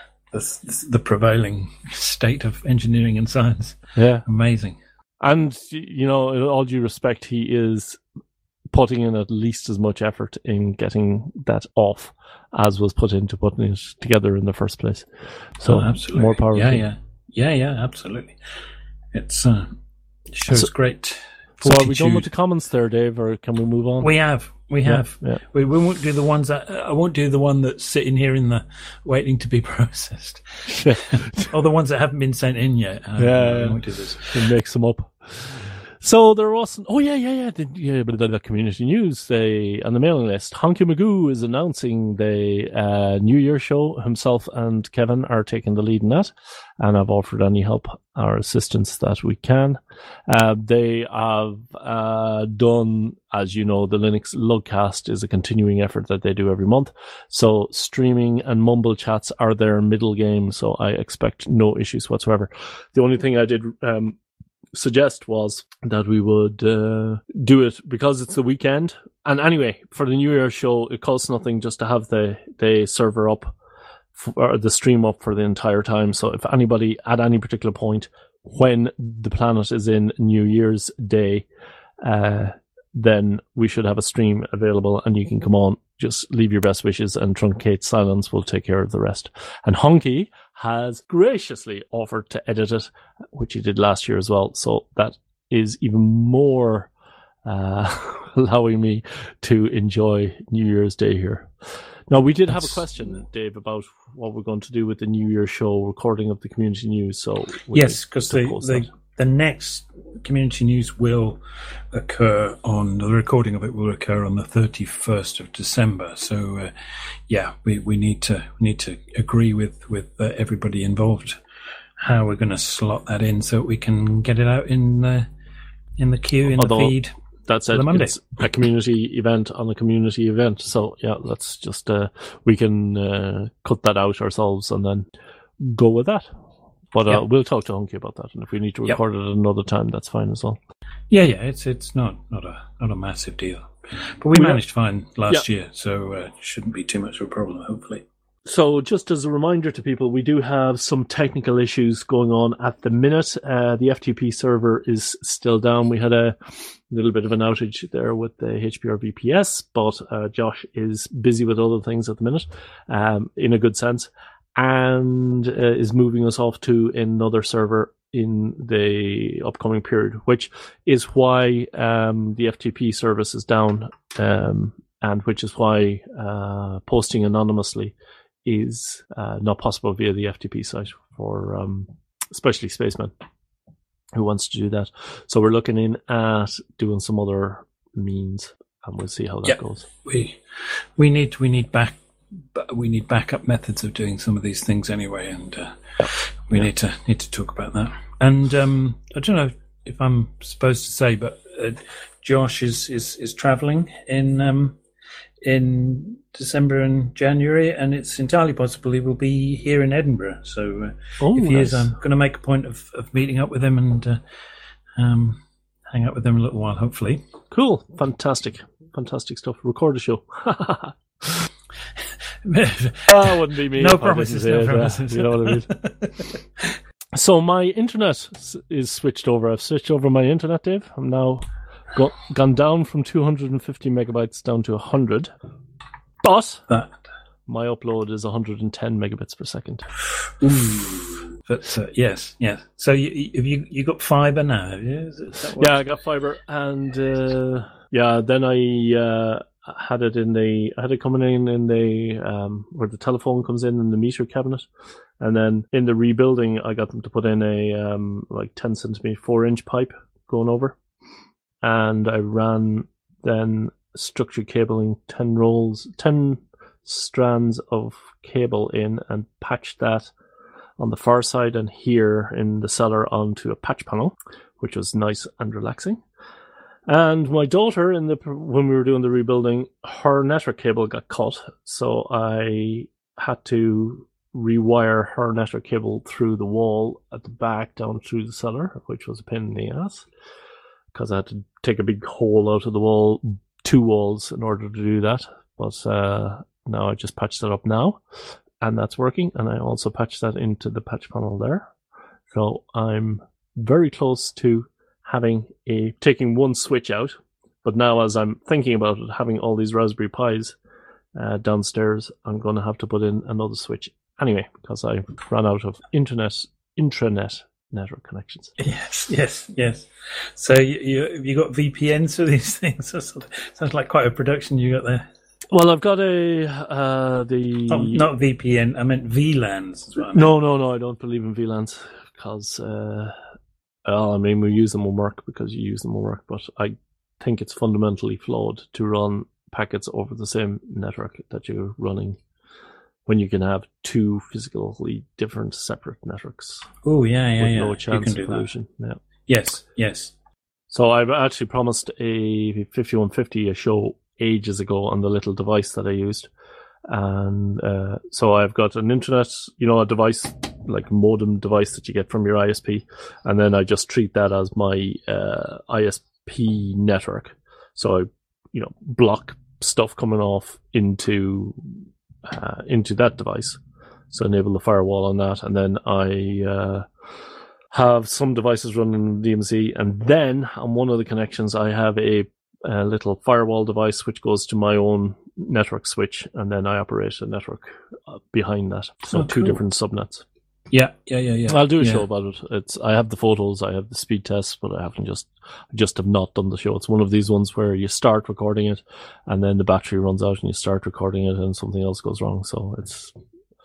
the the prevailing state of engineering and science. Yeah, amazing. And, you know, in all due respect, he is putting in at least as much effort in getting that off as was put into putting it together in the first place. So, oh, absolutely. More power yeah, to yeah, yeah, yeah, absolutely. It's uh, it shows so, great So fortitude. are we done with the comments there, Dave, or can we move on? We have. We have. Yeah, yeah. We, we won't do the ones that I won't do the one that's sitting here in the waiting to be processed, or the ones that haven't been sent in yet. Uh, yeah, I yeah. won't do this. It makes them up. So there was, oh yeah, yeah, yeah, the, yeah, but the, the community news, they on the mailing list. Honky Magoo is announcing the uh, New Year show. Himself and Kevin are taking the lead in that, and I've offered any help or assistance that we can. Uh, they have uh, done, as you know, the Linux Lugcast is a continuing effort that they do every month. So streaming and mumble chats are their middle game. So I expect no issues whatsoever. The only thing I did. Um, suggest was that we would uh, do it because it's the weekend. And anyway, for the New Year show, it costs nothing just to have the, the server up, for, or the stream up for the entire time. So if anybody at any particular point when the planet is in New Year's Day, uh, then we should have a stream available and you can come on, just leave your best wishes and Truncate Silence will take care of the rest. And Honky has graciously offered to edit it, which he did last year as well. So that is even more uh, allowing me to enjoy New Year's Day here. Now, we did have a question, Dave, about what we're going to do with the New Year show recording of the community news. So yes, because the, the, the next community news will occur on, the recording of it will occur on the thirty-first of December. So, uh, yeah, we, we need to we need to agree with, with uh, everybody involved how we're going to slot that in so we can get it out in the, in the queue, in Although, the feed. That's it. It's a community event on a community event. So yeah, let's just, uh, we can, uh, cut that out ourselves and then go with that. But, uh, yep. we'll talk to Honky about that. And if we need to record yep. it at another time, that's fine as well. Yeah, yeah, it's, it's not, not a, not a massive deal, but we, we managed fine last yeah. year. So, uh, it shouldn't be too much of a problem, hopefully. So just as a reminder to people, we do have some technical issues going on at the minute. Uh, the F T P server is still down. We had a little bit of an outage there with the H P R V P S, but uh, Josh is busy with other things at the minute, um, in a good sense, and uh, is moving us off to another server in the upcoming period, which is why um, the F T P service is down, um, and which is why uh, posting anonymously is uh, not possible via the F T P site for um, especially Spaceman who wants to do that. So we're looking in at doing some other means, and we'll see how that yeah, goes. We we need we need back we need backup methods of doing some of these things anyway, and uh, we yeah. need to need to talk about that. And um, I don't know if I'm supposed to say, but uh, Josh is is is travelling in. Um, in December and January, and it's entirely possible he will be here in Edinburgh. So uh, oh, if he nice. is, I'm going to make a point of, of meeting up with him and uh, um, hang out with him a little while, hopefully. Cool. Fantastic. Fantastic stuff. Record a show. That wouldn't be me. No promises, no promises. Uh, you know what I mean? So my internet is switched over. I've switched over my internet, Dave. I'm now Got, gone down from two hundred fifty megabytes down to one hundred, but that. my upload is one hundred ten megabits per second. Ooh. But uh, yes, yes. So you have you you got fiber now? Have you? Is it, that yeah, I got fiber, and uh, yeah, then I uh, had it in the I had it coming in in the um, where the telephone comes in in the meter cabinet, and then in the rebuilding, I got them to put in a um, like ten centimeter, four inch pipe going over. And I ran then structured cabling, ten rolls, ten strands of cable in, and patched that on the far side and here in the cellar onto a patch panel, which was nice and relaxing. And my daughter, in the when we were doing the rebuilding, her network cable got cut, so I had to rewire her network cable through the wall at the back down through the cellar, which was a pain in the ass, because I had to take a big hole out of the wall, two walls, in order to do that. But uh, now I just patched that up now, and that's working. And I also patched that into the patch panel there. So I'm very close to having a taking one switch out. But now, as I'm thinking about it, having all these Raspberry Pis uh, downstairs, I'm going to have to put in another switch anyway, because I ran out of internet intranet network connections. Yes, yes, yes. So you you, you got V P Ns for these things? Sounds like quite a production you got there. Well, I've got a uh, the oh, not V P N. I meant V LANs. As well, I mean. No, no, no. I don't believe in V LANs because uh, well, I mean we use them on work because you use them on work, but I think it's fundamentally flawed to run packets over the same network that you're running, when you can have two physically different separate networks. Oh, yeah, yeah, with yeah. no chance you can do of pollution. That. Yeah. Yes, yes. So I've actually promised a fifty-one fifty a show ages ago on the little device that I used. And uh, so I've got an internet, you know, a device, like a modem device that you get from your I S P. And then I just treat that as my uh, I S P network. So I, you know, block stuff coming off into... Uh, into that device, so enable the firewall on that, and then I uh, have some devices running D M Z, and then on one of the connections I have a, a little firewall device which goes to my own network switch, and then I operate a network uh, behind that. So oh, two cool. different subnets. Yeah, yeah, yeah, yeah. I'll do a yeah. show about it. It's I have the photos, I have the speed tests, but I haven't just I just have not done the show. It's one of these ones where you start recording it, and then the battery runs out, and you start recording it, and something else goes wrong. So it's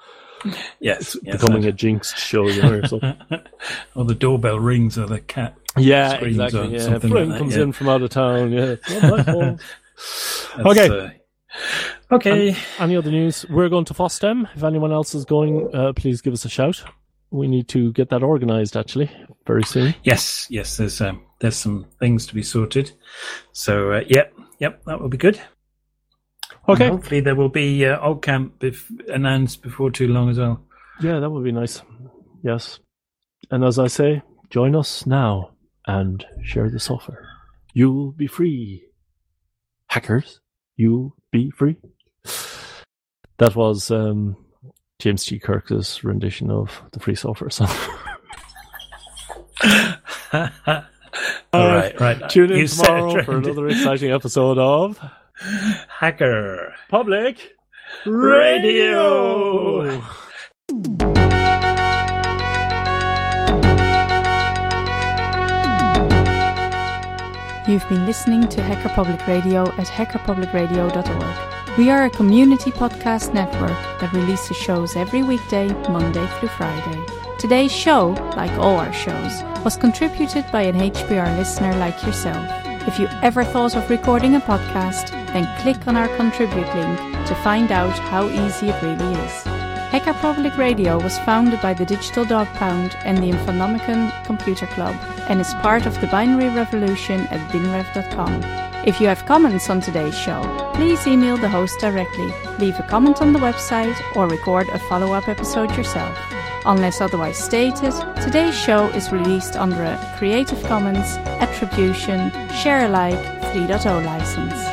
yes, it's yes becoming I... a jinxed show, you know. So. Or the doorbell rings, or the cat. Yeah, screams exactly. or Yeah, something friend like that, comes yeah. in from out of town. Yeah, it's not my fault. Okay. Uh... Okay. And any other news? We're going to FOSDEM. If anyone else is going, uh, please give us a shout. We need to get that organised, actually, very soon. Yes, yes. There's um, there's some things to be sorted. So, uh, yep, yep, that will be good. Okay. And hopefully there will be uh, Old Camp bef- announced before too long as well. Yeah, that would be nice. Yes. And as I say, join us now and share the software. You'll be free. Hackers, you'll be free. That was um, James G. Kirk's rendition of the Free Software song. All right, right. Tune in You said tomorrow it, for another exciting episode of Hacker Public Radio. Radio. You've been listening to Hacker Public Radio at hacker public radio dot org. We are a community podcast network that releases shows every weekday, Monday through Friday. Today's show, like all our shows, was contributed by an H P R listener like yourself. If you ever thought of recording a podcast, then click on our contribute link to find out how easy it really is. Hacker Public Radio was founded by the Digital Dog Pound and the Infonomicon Computer Club and is part of the Binary Revolution at binrev dot com. If you have comments on today's show, please email the host directly, leave a comment on the website, or record a follow-up episode yourself. Unless otherwise stated, today's show is released under a Creative Commons Attribution Share Alike three point oh license.